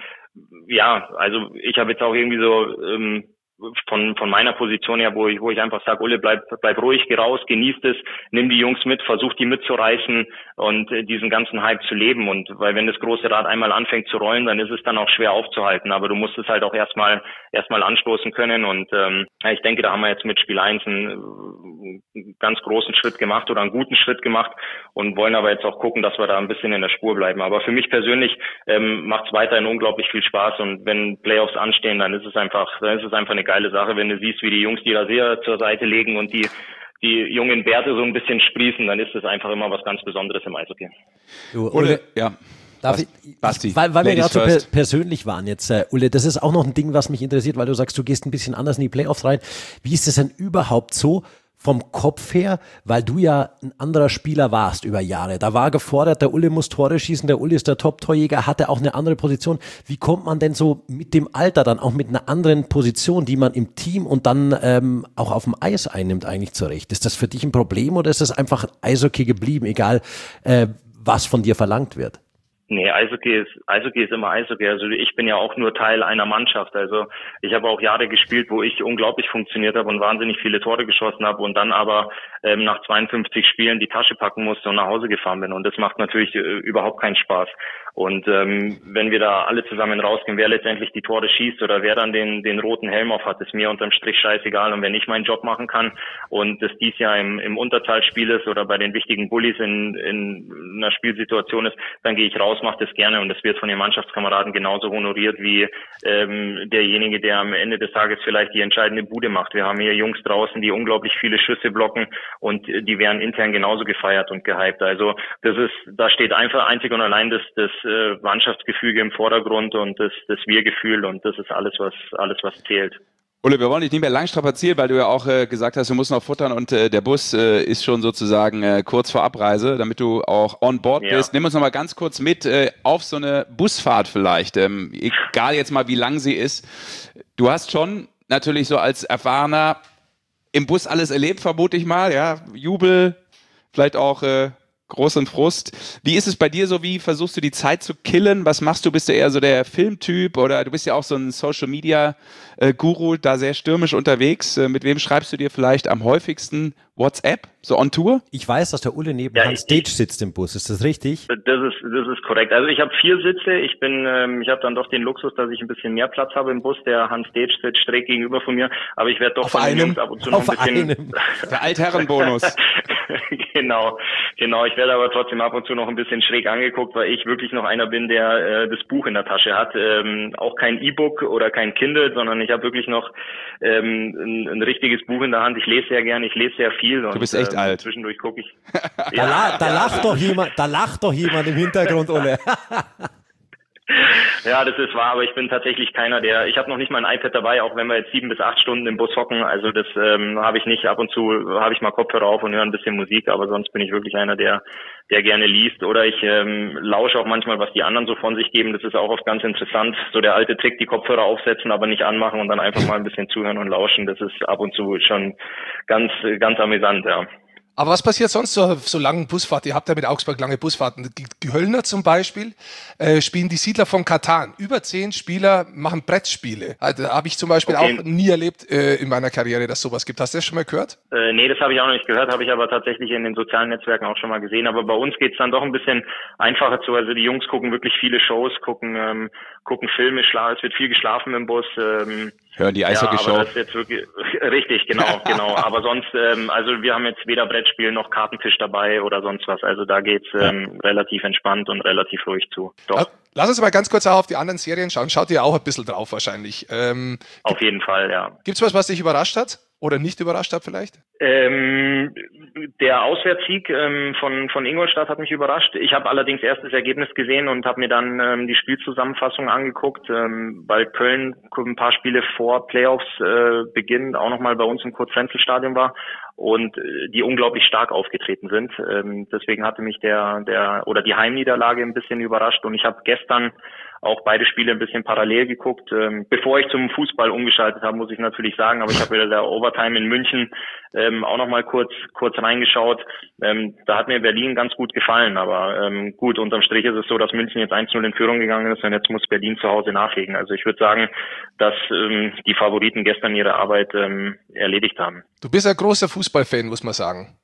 also ich habe jetzt auch irgendwie so von meiner Position her, wo ich einfach sage, Ulle, bleib ruhig, geh raus, genieß es, nimm die Jungs mit, versuch die mitzureißen und diesen ganzen Hype zu leben und weil wenn das große Rad einmal anfängt zu rollen, dann ist es dann auch schwer aufzuhalten, aber du musst es halt auch erstmal anstoßen können und ich denke, da haben wir jetzt mit Spiel 1 einen ganz großen Schritt gemacht oder einen guten Schritt gemacht und wollen aber jetzt auch gucken, dass wir da ein bisschen in der Spur bleiben, aber für mich persönlich macht es weiterhin unglaublich viel Spaß und wenn Playoffs anstehen, dann ist es einfach eine geile Sache, wenn du siehst, wie die Jungs die Rasierer zur Seite legen und die jungen Bärte so ein bisschen sprießen, dann ist es einfach immer was ganz Besonderes im Eishockey. Ulle, ja. Basti, weil wir gerade so persönlich waren jetzt, Ulle, das ist auch noch ein Ding, was mich interessiert, weil du sagst, du gehst ein bisschen anders in die Playoffs rein. Wie ist das denn überhaupt so vom Kopf her, weil du ja ein anderer Spieler warst über Jahre. Da war gefordert, der Ulle muss Tore schießen, der Ulle ist der Top-Torjäger, hatte auch eine andere Position. Wie kommt man denn so mit dem Alter dann auch mit einer anderen Position, die man im Team und dann auch auf dem Eis einnimmt, eigentlich zurecht? Ist das für dich ein Problem oder ist das einfach Eishockey geblieben, egal was von dir verlangt wird? Nee, Eishockey ist immer Eishockey. Also ich bin ja auch nur Teil einer Mannschaft. Also ich habe auch Jahre gespielt, wo ich unglaublich funktioniert habe und wahnsinnig viele Tore geschossen habe und dann aber nach 52 Spielen die Tasche packen musste und nach Hause gefahren bin. Und das macht natürlich überhaupt keinen Spaß. Und wenn wir da alle zusammen rausgehen, wer letztendlich die Tore schießt oder wer dann den roten Helm auf hat, ist mir unterm Strich scheißegal. Und wenn ich meinen Job machen kann und das dies Jahr im Unterzahlspiel ist oder bei den wichtigen Bullies in einer Spielsituation ist, dann gehe ich raus, mache das gerne und das wird von den Mannschaftskameraden genauso honoriert wie derjenige, der am Ende des Tages vielleicht die entscheidende Bude macht. Wir haben hier Jungs draußen, die unglaublich viele Schüsse blocken und die werden intern genauso gefeiert und gehypt. Also da steht einfach einzig und allein das Mannschaftsgefüge im Vordergrund und das Wir-Gefühl und das ist alles, was zählt. Ulle, wir wollen dich nicht mehr lang strapazieren, weil du ja auch gesagt hast, du musst noch futtern und der Bus ist schon sozusagen kurz vor Abreise, damit du auch on board bist. Nimm uns noch mal ganz kurz mit auf so eine Busfahrt vielleicht, egal jetzt mal, wie lang sie ist. Du hast schon natürlich so als Erfahrener im Bus alles erlebt, vermute ich mal, ja, Jubel, vielleicht auch großen Frust. Wie ist es bei dir so? Wie versuchst du die Zeit zu killen? Was machst du? Bist du eher so der Filmtyp oder du bist ja auch so ein Social-Media-Guru, da sehr stürmisch unterwegs. Mit wem schreibst du dir vielleicht am häufigsten WhatsApp, so on Tour? Ich weiß, dass der Ulle neben Hans Stage sitzt im Bus. Ist das richtig? Das ist korrekt. Also ich habe 4 Sitze. Ich habe dann doch den Luxus, dass ich ein bisschen mehr Platz habe im Bus. Der Hans Stage sitzt schräg gegenüber von mir. Aber ich werde doch von den Jungs ab und zu noch ein bisschen... Der Altherrenbonus. Genau. Ich werde aber trotzdem ab und zu noch ein bisschen schräg angeguckt, weil ich wirklich noch einer bin, der das Buch in der Tasche hat. Auch kein E-Book oder kein Kindle, sondern ich habe wirklich noch ein richtiges Buch in der Hand. Ich lese sehr gerne, ich lese sehr viel. Und, du bist echt alt. Zwischendurch gucke ich. Da lacht doch jemand im Hintergrund, Ole. Ja, das ist wahr, aber ich bin tatsächlich keiner, ich habe noch nicht mal ein iPad dabei, auch wenn wir jetzt 7 bis 8 Stunden im Bus hocken, also das habe ich nicht. Ab und zu habe ich mal Kopfhörer auf und höre ein bisschen Musik, aber sonst bin ich wirklich einer, der gerne liest, oder ich lausche auch manchmal, was die anderen so von sich geben. Das ist auch oft ganz interessant, so der alte Trick, die Kopfhörer aufsetzen, aber nicht anmachen und dann einfach mal ein bisschen zuhören und lauschen. Das ist ab und zu schon ganz, ganz amüsant, ja. Aber was passiert sonst so langen Busfahrten? Ihr habt ja mit Augsburg lange Busfahrten. Die Höllner zum Beispiel spielen die Siedler von Katan. Über 10 Spieler machen Brettspiele. Also, habe ich zum Beispiel auch nie erlebt in meiner Karriere, dass sowas gibt. Hast du das schon mal gehört? Nee, das habe ich auch noch nicht gehört, habe ich aber tatsächlich in den sozialen Netzwerken auch schon mal gesehen. Aber bei uns geht's dann doch ein bisschen einfacher zu. Also die Jungs gucken wirklich viele Shows, gucken Filme, es wird viel geschlafen im Bus. Hören die Eishockey-Show. Ja, aber das ist jetzt wirklich richtig, genau. Aber sonst, also wir haben jetzt weder Brettspiel noch Kartentisch dabei oder sonst was. Also da geht's relativ entspannt und relativ ruhig zu. Doch. Lass uns mal ganz kurz auch auf die anderen Serien schauen. Schaut ihr auch ein bisschen drauf wahrscheinlich. Auf jeden Fall, ja. Gibt's was dich überrascht hat? Oder nicht überrascht hat vielleicht? Der Auswärtssieg von Ingolstadt hat mich überrascht. Ich habe allerdings erst das Ergebnis gesehen und habe mir dann die Spielzusammenfassung angeguckt, weil Köln ein paar Spiele vor Playoffs Beginn auch nochmal bei uns im Kurt-Frenzel-Stadion war und die unglaublich stark aufgetreten sind. Deswegen hatte mich die Heimniederlage ein bisschen überrascht, und ich habe gestern auch beide Spiele ein bisschen parallel geguckt. Bevor ich zum Fußball umgeschaltet habe, muss ich natürlich sagen, aber ich habe wieder der Overtime in München auch nochmal kurz reingeschaut. Da hat mir Berlin ganz gut gefallen, aber gut, unterm Strich ist es so, dass München jetzt 1-0 in Führung gegangen ist und jetzt muss Berlin zu Hause nachlegen. Also ich würde sagen, dass die Favoriten gestern ihre Arbeit erledigt haben. Du bist ein großer Fußballfan, muss man sagen.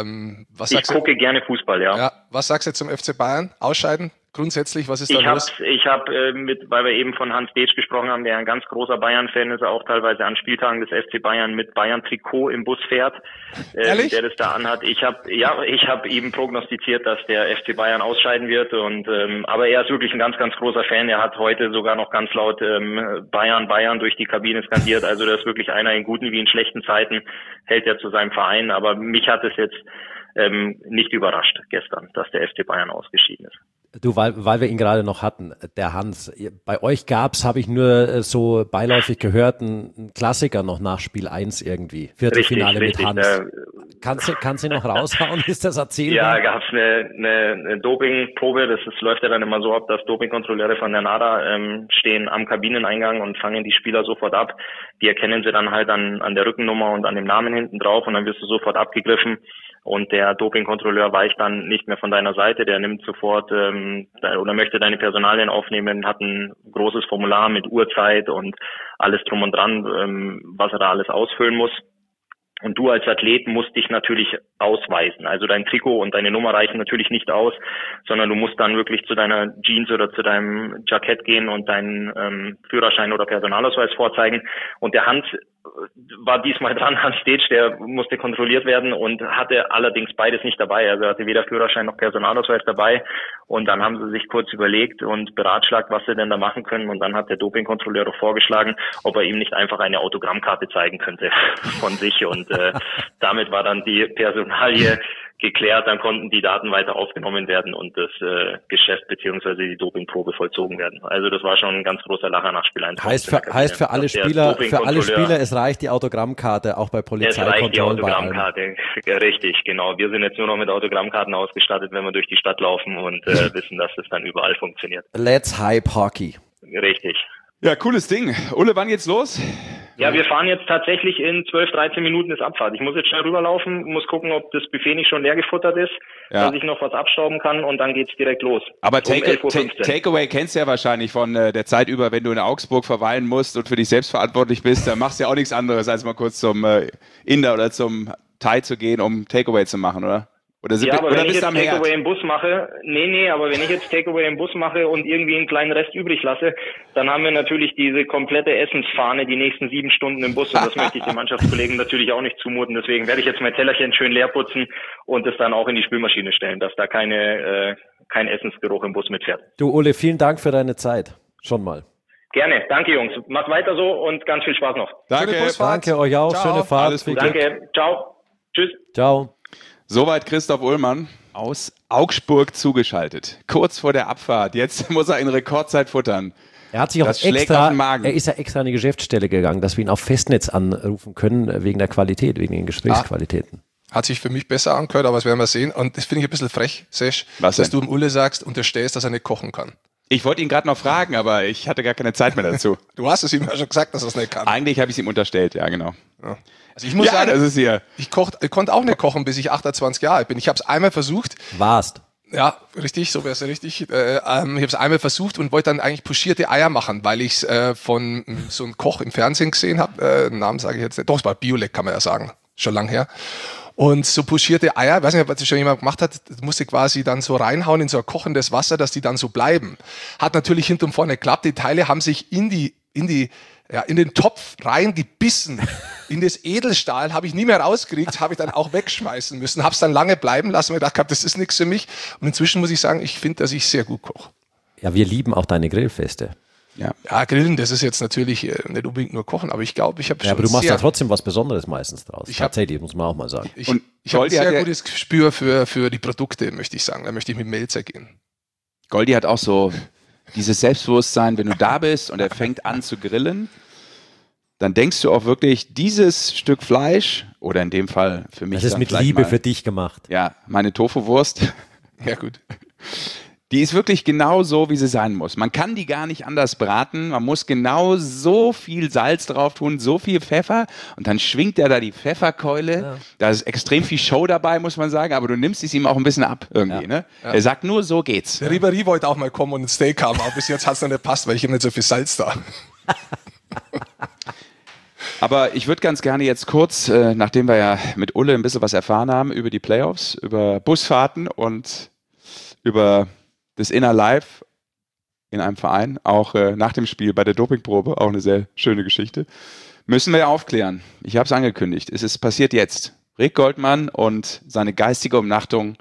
Ich gucke gerne Fußball, ja. Was sagst du zum FC Bayern? Ausscheiden? Grundsätzlich, was ist da los? Ich habe weil wir eben von Hans Beetsch gesprochen haben, der ein ganz großer Bayern-Fan ist, auch teilweise an Spieltagen des FC Bayern mit Bayern-Trikot im Bus fährt, Ehrlich? Der das da anhat. Ich habe eben prognostiziert, dass der FC Bayern ausscheiden wird, und aber er ist wirklich ein ganz, ganz großer Fan. Er hat heute sogar noch ganz laut Bayern durch die Kabine skandiert. Also das ist wirklich einer, in guten wie in schlechten Zeiten hält er zu seinem Verein. Aber mich hat es jetzt nicht überrascht gestern, dass der FC Bayern ausgeschieden ist. Du, weil wir ihn gerade noch hatten, der Hans, bei euch gab's, habe ich nur so beiläufig gehört, einen Klassiker noch nach Spiel 1 irgendwie, Viertelfinale mit Hans. Kannst du noch raushauen, ist das erzählbar? Ja, gab's eine Dopingprobe, das läuft ja dann immer so ab, dass Dopingkontrolleure von der NADA stehen am Kabineneingang und fangen die Spieler sofort ab. Die erkennen sie dann halt an der Rückennummer und an dem Namen hinten drauf, und dann wirst du sofort abgegriffen. Und der Dopingkontrolleur weicht dann nicht mehr von deiner Seite, der nimmt sofort oder möchte deine Personalien aufnehmen, hat ein großes Formular mit Uhrzeit und alles drum und dran, was er da alles ausfüllen muss. Und du als Athlet musst dich natürlich ausweisen. Also dein Trikot und deine Nummer reichen natürlich nicht aus, sondern du musst dann wirklich zu deiner Jeans oder zu deinem Jackett gehen und deinen Führerschein oder Personalausweis vorzeigen. Und der Hans war diesmal dran, Hans Stage, der musste kontrolliert werden und hatte allerdings beides nicht dabei. Also er hatte weder Führerschein noch Personalausweis dabei. Und dann haben sie sich kurz überlegt und beratschlagt, was sie denn da machen können. Und dann hat der Dopingkontrolleur doch vorgeschlagen, ob er ihm nicht einfach eine Autogrammkarte zeigen könnte von sich. Und damit war dann die Personalie geklärt, dann konnten die Daten weiter aufgenommen werden und das Geschäft bzw. die Dopingprobe vollzogen werden. Also das war schon ein ganz großer Lacher nach Spiel 1. Heißt für alle Spieler, es reicht die Autogrammkarte, auch bei Polizeikontrollen. Es reicht die Autogrammkarte, richtig, genau. Wir sind jetzt nur noch mit Autogrammkarten ausgestattet, wenn wir durch die Stadt laufen und wissen, dass das dann überall funktioniert. Let's hype Hockey. Richtig. Ja, cooles Ding. Ulle, wann geht's los? Ja, wir fahren jetzt tatsächlich in 12, 13 Minuten ist Abfahrt. Ich muss jetzt schnell rüberlaufen, muss gucken, ob das Buffet nicht schon leer gefuttert ist, dass ich noch was abstauben kann und dann geht's direkt los. Aber Takeaway kennst du ja wahrscheinlich von der Zeit über, wenn du in Augsburg verweilen musst und für dich selbst verantwortlich bist, dann machst du ja auch nichts anderes, als mal kurz zum Inder oder zum Thai zu gehen, um Takeaway zu machen, oder? Oder wenn ich jetzt Takeaway im Bus mache, aber wenn ich jetzt Takeaway im Bus mache und irgendwie einen kleinen Rest übrig lasse, dann haben wir natürlich diese komplette Essensfahne die nächsten 7 Stunden im Bus und das möchte ich den Mannschaftskollegen natürlich auch nicht zumuten. Deswegen werde ich jetzt mein Tellerchen schön leer putzen und es dann auch in die Spülmaschine stellen, dass da kein Essensgeruch im Bus mitfährt. Du, Ole, vielen Dank für deine Zeit. Schon mal. Gerne. Danke, Jungs. Macht weiter so und ganz viel Spaß noch. Danke euch auch. Ciao. Schöne Fahrt. Alles Gute. Danke. Ciao. Tschüss. Ciao. Soweit Christoph Ullmann aus Augsburg zugeschaltet. Kurz vor der Abfahrt. Jetzt muss er in Rekordzeit futtern. Er hat sich auch er ist ja extra an die Geschäftsstelle gegangen, dass wir ihn auf Festnetz anrufen können, wegen der Qualität, wegen den Gesprächsqualitäten. Hat sich für mich besser angehört, aber das werden wir sehen. Und das finde ich ein bisschen frech, Sesh, dass du dem Ulle sagst, unterstellst, dass er nicht kochen kann. Ich wollte ihn gerade noch fragen, aber ich hatte gar keine Zeit mehr dazu. Du hast es ihm ja schon gesagt, dass er es nicht kann. Eigentlich habe ich es ihm unterstellt, ja genau. Ja. Also ich muss sagen, das ist hier. Ich konnte auch nicht kochen, bis ich 28 Jahre alt bin. Ich habe es einmal versucht. Warst. Ja, richtig, so wäre es richtig. Ich habe es einmal versucht und wollte dann eigentlich pochierte Eier machen, weil ich es von so einem Koch im Fernsehen gesehen habe. Namen sage ich jetzt nicht. Doch, es war Biolek, kann man ja sagen. Schon lang her. Und so pochierte Eier, weiß nicht, ob das schon jemand gemacht hat, musste quasi dann so reinhauen in so ein kochendes Wasser, dass die dann so bleiben. Hat natürlich hinten und vorne geklappt. Die Teile haben sich in den Topf reingebissen. In das Edelstahl habe ich nie mehr rausgekriegt, habe ich dann auch wegschmeißen müssen. Habe es dann lange bleiben lassen und gedacht, das ist nichts für mich. Und inzwischen muss ich sagen, ich finde, dass ich sehr gut koche. Ja, wir lieben auch deine Grillfeste. Ja, Grillen, das ist jetzt natürlich nicht unbedingt nur Kochen, aber ich glaube, ich habe schon. Ja, aber du machst ja trotzdem was Besonderes meistens draus. Tatsächlich, muss man auch mal sagen. Ich habe ein sehr gutes Gespür für die Produkte, möchte ich sagen. Da möchte ich mit Melzer gehen. Goldi hat auch so dieses Selbstbewusstsein, wenn du da bist und er fängt an zu grillen, dann denkst du auch wirklich, dieses Stück Fleisch, oder in dem Fall für mich. Das ist mit Liebe für dich gemacht. Ja, meine Tofu-Wurst. Ja, gut. Die ist wirklich genau so, wie sie sein muss. Man kann die gar nicht anders braten. Man muss genau so viel Salz drauf tun, so viel Pfeffer. Und dann schwingt er da die Pfefferkeule. Ja. Da ist extrem viel Show dabei, muss man sagen. Aber du nimmst es ihm auch ein bisschen ab irgendwie. Ja. Ne? Ja. Er sagt nur, so geht's. Der Ribéry wollte auch mal kommen und ein Steak haben. Aber bis jetzt hat es noch nicht gepasst, weil ich habe nicht so viel Salz da. Aber ich würde ganz gerne jetzt kurz, nachdem wir ja mit Ulle ein bisschen was erfahren haben über die Playoffs, über Busfahrten und über das Inner Life in einem Verein, auch nach dem Spiel bei der Dopingprobe, auch eine sehr schöne Geschichte, müssen wir ja aufklären. Ich habe es angekündigt, es ist passiert jetzt. Rick Goldmann und seine geistige Umnachtung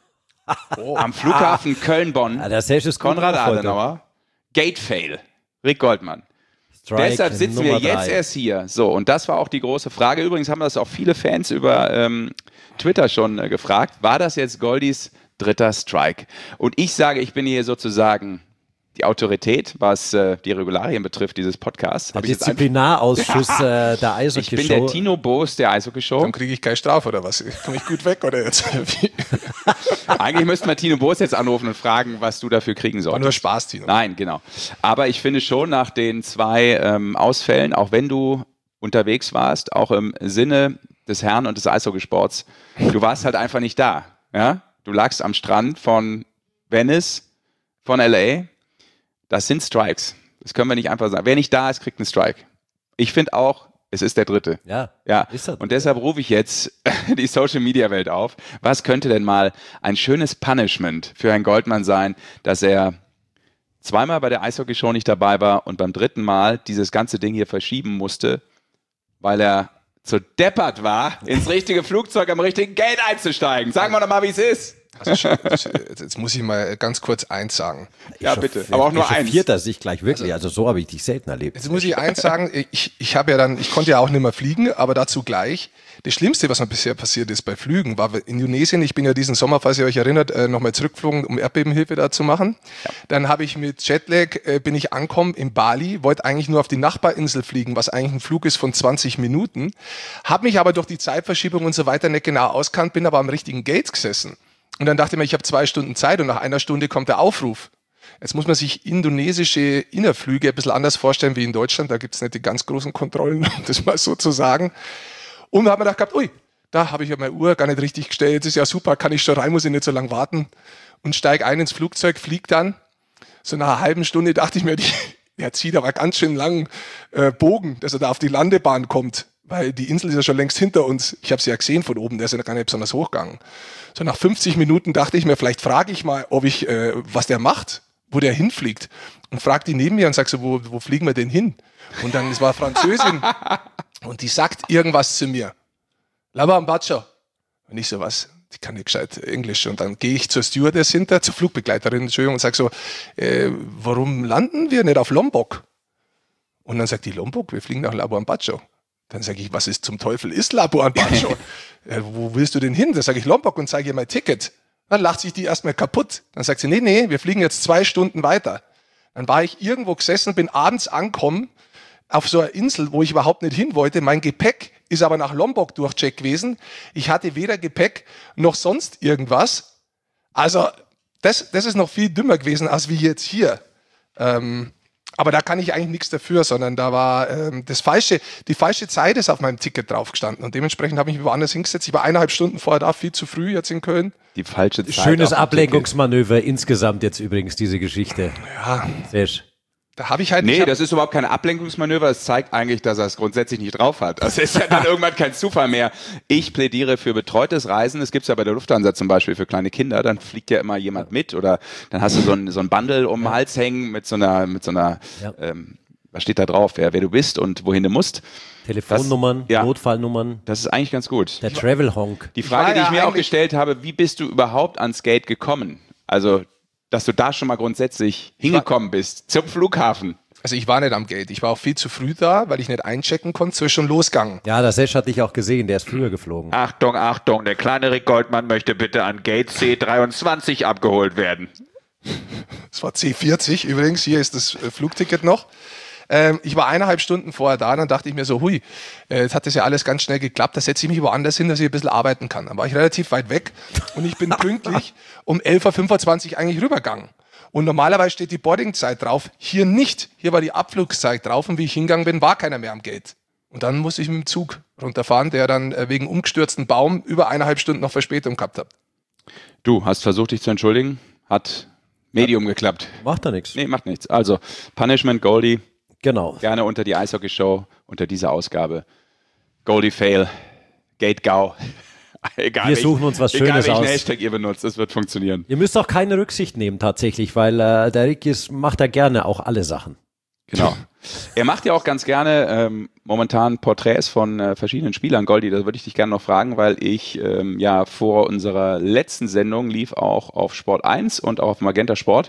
am Flughafen Köln-Bonn, Konrad Adenauer, Gate-Fail, Rick Goldmann. Strike Deshalb sitzen wir jetzt erst hier. So, und das war auch die große Frage. Übrigens haben das auch viele Fans über Twitter schon gefragt. War das jetzt Goldis 3. Strike? Und ich sage, ich bin hier sozusagen die Autorität, was die Regularien betrifft, dieses Podcasts. Der Disziplinarausschuss der Eishockey-Show. Ich bin der Tino Boos der Eishockey-Show. Dann kriege ich keine Strafe oder was? Komme ich gut weg oder jetzt? Eigentlich müssten wir Tino Boos jetzt anrufen und fragen, was du dafür kriegen sollst. War nur Spaß, Tino. Nein, genau. Aber ich finde schon nach den 2 Ausfällen, auch wenn du unterwegs warst, auch im Sinne des Herren und des Eishockeysports, du warst halt einfach nicht da. Ja? Du lagst am Strand von Venice, von LA. Das sind Strikes. Das können wir nicht einfach sagen. Wer nicht da ist, kriegt einen Strike. Ich finde auch, es ist der 3. Ja. Ist das. Und deshalb rufe ich jetzt die Social-Media-Welt auf. Was könnte denn mal ein schönes Punishment für Herrn Goldmann sein, dass er 2-mal bei der Eishockey-Show nicht dabei war und beim 3. Mal dieses ganze Ding hier verschieben musste, weil er zu deppert war, ins richtige Flugzeug am richtigen Gate einzusteigen. Sagen wir doch mal, wie es ist. Also jetzt muss ich mal ganz kurz eins sagen. Ja, bitte. Aber auch nur eins. Echauffiert er sich gleich wirklich. Also so habe ich dich selten erlebt. Jetzt muss ich eins sagen. Ich konnte ja auch nicht mehr fliegen, aber dazu gleich. Das Schlimmste, was mir bisher passiert ist bei Flügen, war in Indonesien. Ich bin ja diesen Sommer, falls ihr euch erinnert, nochmal zurückgeflogen, um Erdbebenhilfe da zu machen. Ja. Dann habe ich mit Jetlag, bin ich angekommen in Bali, wollte eigentlich nur auf die Nachbarinsel fliegen, was eigentlich ein Flug ist von 20 Minuten. Habe mich aber durch die Zeitverschiebung und so weiter nicht genau auskannt, bin aber am richtigen Gate gesessen. Und dann dachte ich mir, ich habe 2 Stunden Zeit und nach 1 Stunde kommt der Aufruf. Jetzt muss man sich indonesische Innerflüge ein bisschen anders vorstellen wie in Deutschland. Da gibt es nicht die ganz großen Kontrollen, um das mal so zu sagen. Und da hat man gedacht, ui, da habe ich ja meine Uhr gar nicht richtig gestellt. Das ist ja super, kann ich schon rein, muss ich nicht so lange warten. Und steige ein ins Flugzeug, fliege dann. So nach einer halben Stunde dachte ich mir, der zieht aber ganz schön langen Bogen, dass er da auf die Landebahn kommt. Weil die Insel ist ja schon längst hinter uns. Ich habe sie ja gesehen von oben, der ist ja gar nicht besonders hochgegangen. So nach 50 Minuten dachte ich mir, vielleicht frage ich mal, was der macht, wo der hinfliegt. Und frage die neben mir und sage so, wo fliegen wir denn hin? Und dann, es war Französin und die sagt irgendwas zu mir. Lava Ambacho. Und ich so, was? Die kann nicht gescheit Englisch. Und dann gehe ich zur Stewardess hinter, zur Flugbegleiterin, Entschuldigung, und sage so, warum landen wir nicht auf Lombok? Und dann sagt die, Lombok, wir fliegen nach Labuan Bajo. Dann sage ich, was ist zum Teufel ist Labuan Bajo? Wo willst du denn hin? Da sage ich Lombok und zeige ihr mein Ticket. Dann lacht sich die erstmal kaputt. Dann sagt sie, nee, wir fliegen jetzt 2 Stunden weiter. Dann war ich irgendwo gesessen, bin abends angekommen, auf so einer Insel, wo ich überhaupt nicht hin wollte. Mein Gepäck ist aber nach Lombok durchcheckt gewesen. Ich hatte weder Gepäck noch sonst irgendwas. Also das ist noch viel dümmer gewesen, als wie jetzt hier. Aber da kann ich eigentlich nichts dafür, sondern da war die falsche Zeit ist auf meinem Ticket drauf gestanden. Und dementsprechend habe ich mich woanders hingesetzt. Ich war 1,5 Stunden vorher da, viel zu früh jetzt in Köln. Die falsche Zeit. Schönes Ablenkungsmanöver insgesamt jetzt übrigens, diese Geschichte. Ja. Sehr schön. Da habe ich halt das ist überhaupt kein Ablenkungsmanöver. Es zeigt eigentlich, dass er es grundsätzlich nicht drauf hat. Das ist ja dann irgendwann kein Zufall mehr. Ich plädiere für betreutes Reisen. Das gibt's ja bei der Lufthansa zum Beispiel für kleine Kinder. Dann fliegt ja immer jemand mit oder dann hast du so ein Bundle um den Hals hängen mit so einer was steht da drauf? Wer du bist und wohin du musst. Telefonnummern, Notfallnummern. Das ist eigentlich ganz gut. Der Travel Honk. Die Frage, die ich mir auch gestellt habe, wie bist du überhaupt ans Gate gekommen? Also dass du da schon mal grundsätzlich hingekommen bist, zum Flughafen. Also ich war nicht am Gate, ich war auch viel zu früh da, weil ich nicht einchecken konnte, so ist schon losgegangen. Ja, der Sesh hatte ich auch gesehen, der ist früher geflogen. Achtung, der kleine Rick Goldmann möchte bitte an Gate C23 abgeholt werden. Das war C40 übrigens, hier ist das Flugticket noch. Ich war 1,5 Stunden vorher da, dann dachte ich mir so, jetzt hat das ja alles ganz schnell geklappt, da setze ich mich woanders hin, dass ich ein bisschen arbeiten kann. Dann war ich relativ weit weg und ich bin pünktlich um 11.25 Uhr eigentlich rübergegangen. Und normalerweise steht die Boardingzeit drauf, hier nicht. Hier war die Abflugszeit drauf und wie ich hingegangen bin, war keiner mehr am Gate. Und dann musste ich mit dem Zug runterfahren, der dann wegen umgestürzten Baum über 1,5 Stunden noch Verspätung gehabt hat. Du hast versucht, dich zu entschuldigen, hat Medium geklappt. Macht da nichts. Nee, macht nichts. Also, Punishment Goldie. Genau. Gerne unter die Eishockey-Show, unter dieser Ausgabe. Goldie Fail, Gate Gau. Egal, wir suchen uns was Schönes aus. Welchen Hashtag ihr benutzt, es wird funktionieren. Ihr müsst auch keine Rücksicht nehmen tatsächlich, weil der Rick macht da gerne auch alle Sachen. Genau. Er macht ja auch ganz gerne momentan Porträts von verschiedenen Spielern. Goldie, da würde ich dich gerne noch fragen, weil ich vor unserer letzten Sendung lief auch auf Sport 1 und auch auf Magenta Sport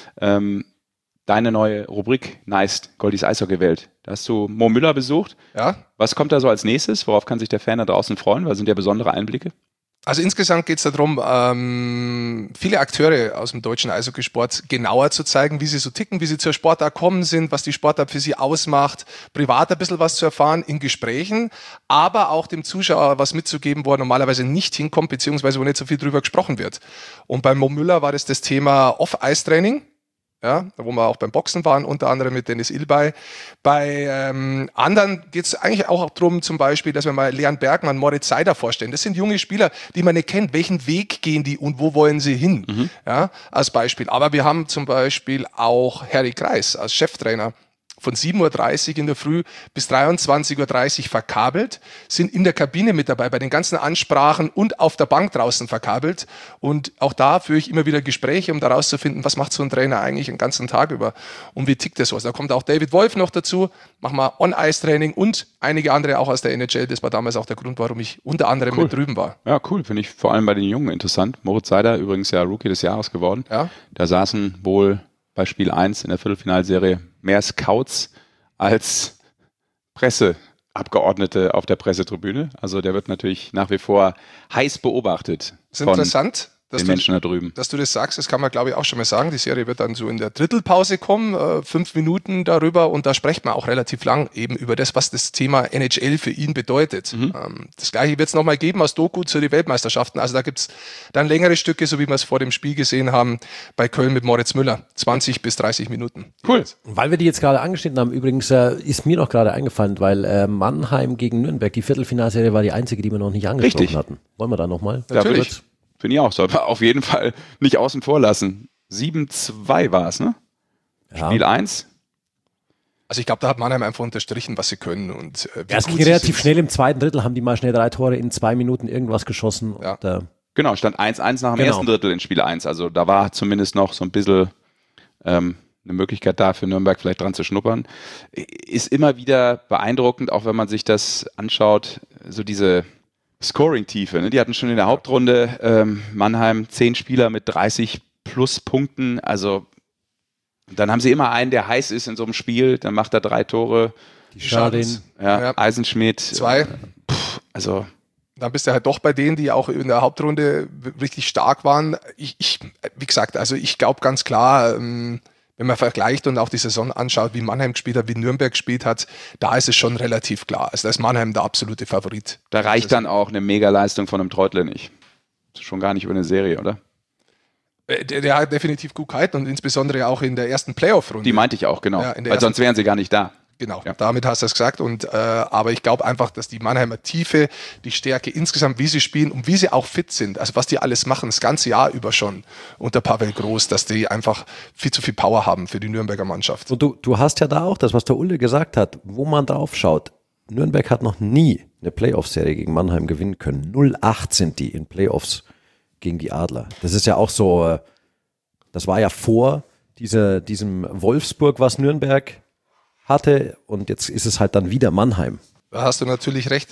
deine neue Rubrik Nice, Goldies Eishockey-Welt. Da hast du Mo Müller besucht. Ja. Was kommt da so als nächstes? Worauf kann sich der Fan da draußen freuen? Weil das sind ja besondere Einblicke. Also insgesamt geht es darum, viele Akteure aus dem deutschen Eishockeysport genauer zu zeigen, wie sie so ticken, wie sie zur Sportart gekommen sind, was die Sportart für sie ausmacht, privat ein bisschen was zu erfahren in Gesprächen, aber auch dem Zuschauer was mitzugeben, wo er normalerweise nicht hinkommt, beziehungsweise wo nicht so viel drüber gesprochen wird. Und bei Mo Müller war das Thema Off-Eis-Training. Ja, wo wir auch beim Boxen waren, unter anderem mit Dennis Ilbay. Bei anderen geht es eigentlich auch darum, zum Beispiel, dass wir mal Leon Bergmann, Moritz Seider vorstellen. Das sind junge Spieler, die man nicht kennt. Welchen Weg gehen die und wo wollen sie hin? Ja, als Beispiel. Aber wir haben zum Beispiel auch Harry Kreis als Cheftrainer von 7.30 Uhr in der Früh bis 23.30 Uhr verkabelt, sind in der Kabine mit dabei, bei den ganzen Ansprachen und auf der Bank draußen verkabelt. Und auch da führe ich immer wieder Gespräche, um daraus zu finden, was macht so ein Trainer eigentlich den ganzen Tag über und wie tickt das was. Da kommt auch David Wolf noch dazu, machen wir On-Ice-Training und einige andere auch aus der NHL. Das war damals auch der Grund, warum ich unter anderem mit drüben war. Ja, cool. Finde ich vor allem bei den Jungen interessant. Moritz Seider, übrigens ja Rookie des Jahres geworden. Ja. Da saßen wohl bei Spiel 1 in der Viertelfinalserie mehr Scouts als Presseabgeordnete auf der Pressetribüne. Also der wird natürlich nach wie vor heiß beobachtet. Das ist interessant. den Menschen da drüben. Dass du das sagst, das kann man, glaube ich, auch schon mal sagen. Die Serie wird dann so in der Drittelpause kommen, 5 Minuten darüber, und da spricht man auch relativ lang eben über das, was das Thema NHL für ihn bedeutet. Das Gleiche wird es nochmal geben als Doku zu den Weltmeisterschaften. Also da gibt es dann längere Stücke, so wie wir es vor dem Spiel gesehen haben, bei Köln mit Moritz Müller. 20 bis 30 Minuten. Cool. Weil wir die jetzt gerade angeschnitten haben, übrigens ist mir noch gerade eingefallen, weil Mannheim gegen Nürnberg, die Viertelfinalserie war die einzige, die wir noch nicht angesprochen hatten. Wollen wir da nochmal? Natürlich. Finde ich auch. Soll man auf jeden Fall nicht außen vor lassen. 7-2 war es, ne? Ja. Spiel 1. Also ich glaube, da hat Mannheim einfach unterstrichen, was sie können. Und es ging relativ schnell im zweiten Drittel, haben die mal schnell 3 Tore in 2 Minuten irgendwas geschossen. Ja. Und, genau, stand 1-1 nach dem ersten Drittel in Spiel 1. Also da war zumindest noch so ein bisschen eine Möglichkeit da für Nürnberg vielleicht dran zu schnuppern. Ist immer wieder beeindruckend, auch wenn man sich das anschaut, so diese Scoring-Tiefe. Ne? Die hatten schon in der Hauptrunde Mannheim 10 Spieler mit 30 plus Punkten. Also dann haben sie immer einen, der heiß ist in so einem Spiel. Dann macht er 3 Tore. Die Schadin. Eisenschmidt. 2. Also dann bist du halt doch bei denen, die auch in der Hauptrunde richtig stark waren. Wie gesagt, also ich glaube ganz klar, wenn man vergleicht und auch die Saison anschaut, wie Mannheim gespielt hat, wie Nürnberg gespielt hat, da ist es schon relativ klar. Also da ist Mannheim der absolute Favorit. Da reicht dann auch eine Mega-Leistung von einem Treutle nicht. Das ist schon gar nicht über eine Serie, oder? Der hat definitiv gut gehalten und insbesondere auch in der ersten Playoff-Runde. Die meinte ich auch, genau. Ja, weil sonst wären sie gar nicht da. Genau, damit hast du es gesagt. Aber ich glaube einfach, dass die Mannheimer Tiefe, die Stärke insgesamt, wie sie spielen und wie sie auch fit sind, also was die alles machen, das ganze Jahr über schon unter Pavel Groß, dass die einfach viel zu viel Power haben für die Nürnberger Mannschaft. Und du hast ja da auch das, was der Ulle gesagt hat, wo man drauf schaut. Nürnberg hat noch nie eine Playoff-Serie gegen Mannheim gewinnen können. 0-8 sind die in Playoffs gegen die Adler. Das ist ja auch so, das war ja vor diesem Wolfsburg, was Nürnberg hatte, und jetzt ist es halt dann wieder Mannheim. Da hast du natürlich recht.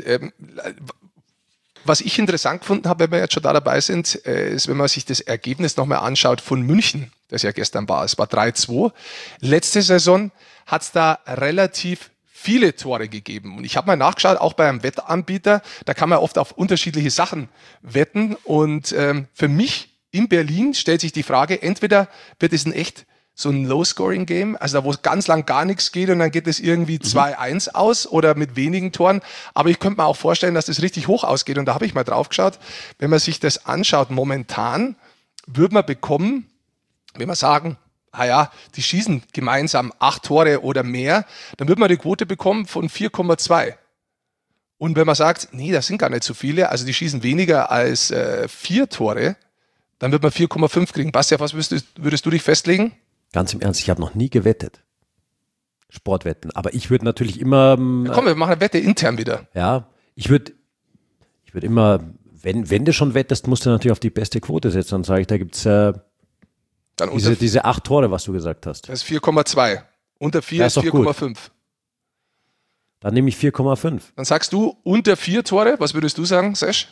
Was ich interessant gefunden habe, wenn wir jetzt schon da dabei sind, ist, wenn man sich das Ergebnis nochmal anschaut von München, das ja gestern war. Es war 3-2. Letzte Saison hat es da relativ viele Tore gegeben. Und ich habe mal nachgeschaut, auch bei einem Wettanbieter, da kann man oft auf unterschiedliche Sachen wetten. Und für mich in Berlin stellt sich die Frage, entweder wird es so ein Low-Scoring-Game, also da, wo es ganz lang gar nichts geht und dann geht es irgendwie 2-1 aus oder mit wenigen Toren. Aber ich könnte mir auch vorstellen, dass das richtig hoch ausgeht. Und da habe ich mal drauf geschaut, wenn man sich das anschaut, momentan würde man bekommen, wenn wir sagen, die schießen gemeinsam 8 Tore oder mehr, dann würde man die Quote bekommen von 4,2. Und wenn man sagt, nee, das sind gar nicht so viele, also die schießen weniger als 4 Tore, dann wird man 4,5 kriegen. Basti, auf was würdest du dich festlegen? Ganz im Ernst, ich habe noch nie gewettet. Sportwetten. Aber ich würde natürlich immer... komm, wir machen eine Wette intern wieder. Ja, ich würde immer, wenn du schon wettest, musst du natürlich auf die beste Quote setzen. Dann sage ich, da gibt es diese 8 Tore, was du gesagt hast. Das ist 4,2. Unter 4 ist 4,5. Dann nehme ich 4,5. Dann sagst du unter 4 Tore. Was würdest du sagen, Sesh?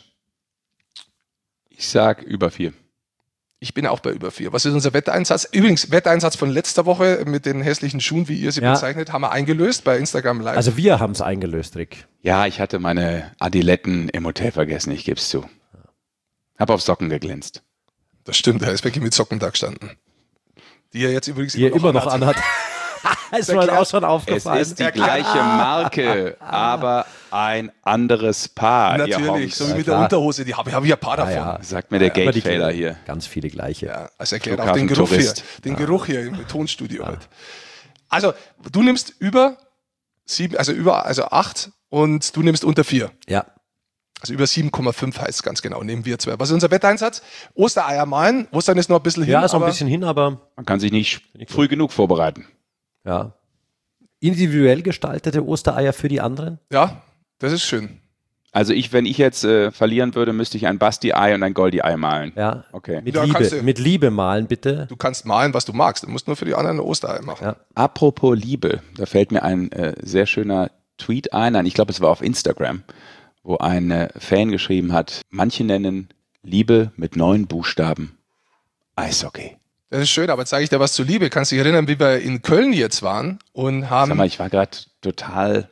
Ich sag über 4. Ich bin auch bei über 4. Was ist unser Wetteinsatz? Übrigens, Wetteinsatz von letzter Woche mit den hässlichen Schuhen, wie ihr sie bezeichnet, haben wir eingelöst bei Instagram Live. Also wir haben es eingelöst, Rick. Ja, ich hatte meine Adiletten im Hotel vergessen, ich gebe es zu. Hab auf Socken geglänzt. Das stimmt, er ist wirklich mit Socken da gestanden. Die er jetzt übrigens immer noch anhat. Ist mir auch schon aufgefallen. Es ist die gleiche Marke, aber ein anderes Paar. Natürlich, so wie mit der Unterhose, die habe ich ein paar davon. Ja. Sagt mir der Gatefader hier. Ganz viele gleiche. Ja, also erklärt auch den Geruch hier. Den Geruch hier im Tonstudio heute. Also, du nimmst über 7, also 8 und du nimmst unter 4. Ja. Also über 7,5 heißt es ganz genau, nehmen wir 2. Was ist unser Wetteinsatz? Ostereier malen. Ostern ist noch ein bisschen hin. Ja, ist noch ein bisschen hin, aber... Man kann sich nicht früh genug vorbereiten. Ja. Individuell gestaltete Ostereier für die anderen? Ja, das ist schön. Also wenn ich jetzt verlieren würde, müsste ich ein Basti-Ei und ein Goldi-Ei malen. Ja, okay. Mit Liebe malen, bitte. Du kannst malen, was du magst. Du musst nur für die anderen ein Osterei machen. Ja. Apropos Liebe, da fällt mir ein sehr schöner Tweet ein. Ich glaube, es war auf Instagram, wo ein Fan geschrieben hat, manche nennen Liebe mit 9 Buchstaben Eishockey. Das ist schön, aber jetzt sage ich dir was zur Liebe. Kannst du dich erinnern, wie wir in Köln jetzt waren und haben... Sag mal, ich war gerade total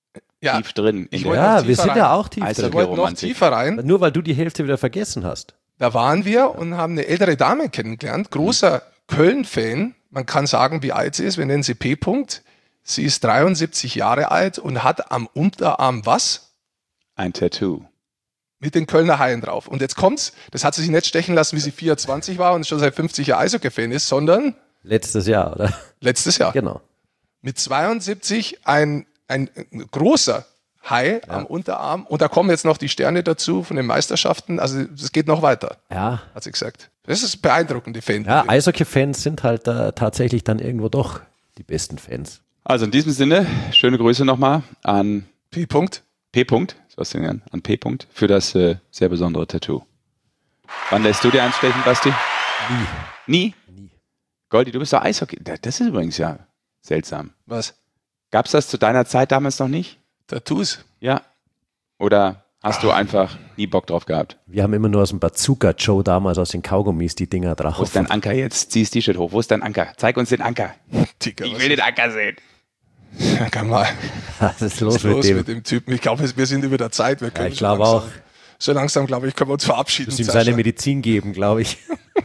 tief drin. Wir sind ja auch tief drin. Ich wollte noch tiefer rein. Nur weil du die Hälfte wieder vergessen hast. Da waren wir und haben eine ältere Dame kennengelernt, großer Köln-Fan. Man kann sagen, wie alt sie ist. Wir nennen sie P. -Punkt. Sie ist 73 Jahre alt und hat am Unterarm was? Ein Tattoo. Mit den Kölner Haien drauf. Und jetzt kommt's, das hat sie sich nicht stechen lassen, wie sie 24 war und schon seit 50 Jahren Eishockey-Fan ist, sondern... Letztes Jahr, oder? Letztes Jahr. Genau. Mit 72 ein großer Hai am Unterarm. Und da kommen jetzt noch die Sterne dazu von den Meisterschaften. Also es geht noch weiter, hat sie gesagt. Das ist beeindruckend, die Fans. Ja, Eishockey-Fans sind halt tatsächlich dann irgendwo doch die besten Fans. Also in diesem Sinne, schöne Grüße nochmal an P. -Punkt. P. -Punkt, was denn an P. -Punkt für das sehr besondere Tattoo. Wann lässt du dir einstechen, Basti? Nie? Nie. Goldi, du bist doch Eishockey. Das ist übrigens ja seltsam. Was? Gab es das zu deiner Zeit damals noch nicht? Tattoos? Ja. Oder hast du einfach nie Bock drauf gehabt? Wir haben immer nur aus dem Bazooka Joe damals aus den Kaugummis die Dinger drauf. Wo ist dein Anker jetzt? Zieh das T-Shirt hoch. Wo ist dein Anker? Zeig uns den Anker. Ticker, ich will den Anker sehen. Ja, kann mal. Was ist los mit dem Typen? Ich glaube, wir sind über der Zeit. Wir können ich glaube auch. So langsam, glaube ich, können wir uns verabschieden. Du musst ihm seine Medizin geben, glaube ich.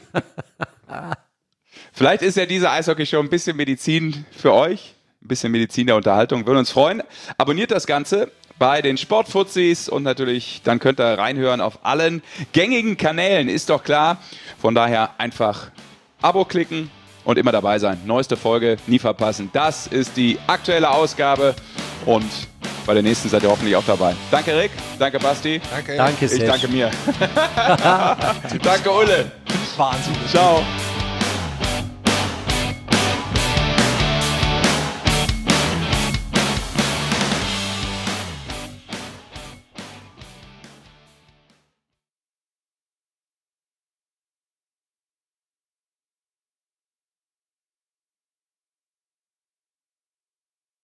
Vielleicht ist ja diese Eishockey-Show ein bisschen Medizin für euch. Ein bisschen Medizin der Unterhaltung. Würden uns freuen. Abonniert das Ganze bei den Sportfuzis und natürlich, dann könnt ihr reinhören auf allen gängigen Kanälen, ist doch klar. Von daher einfach Abo klicken und immer dabei sein. Neueste Folge, nie verpassen. Das ist die aktuelle Ausgabe und bei der nächsten seid ihr hoffentlich auch dabei. Danke Rick, danke Basti. Danke, danke ich danke mir. Danke Ulle. Wahnsinn. Ciao.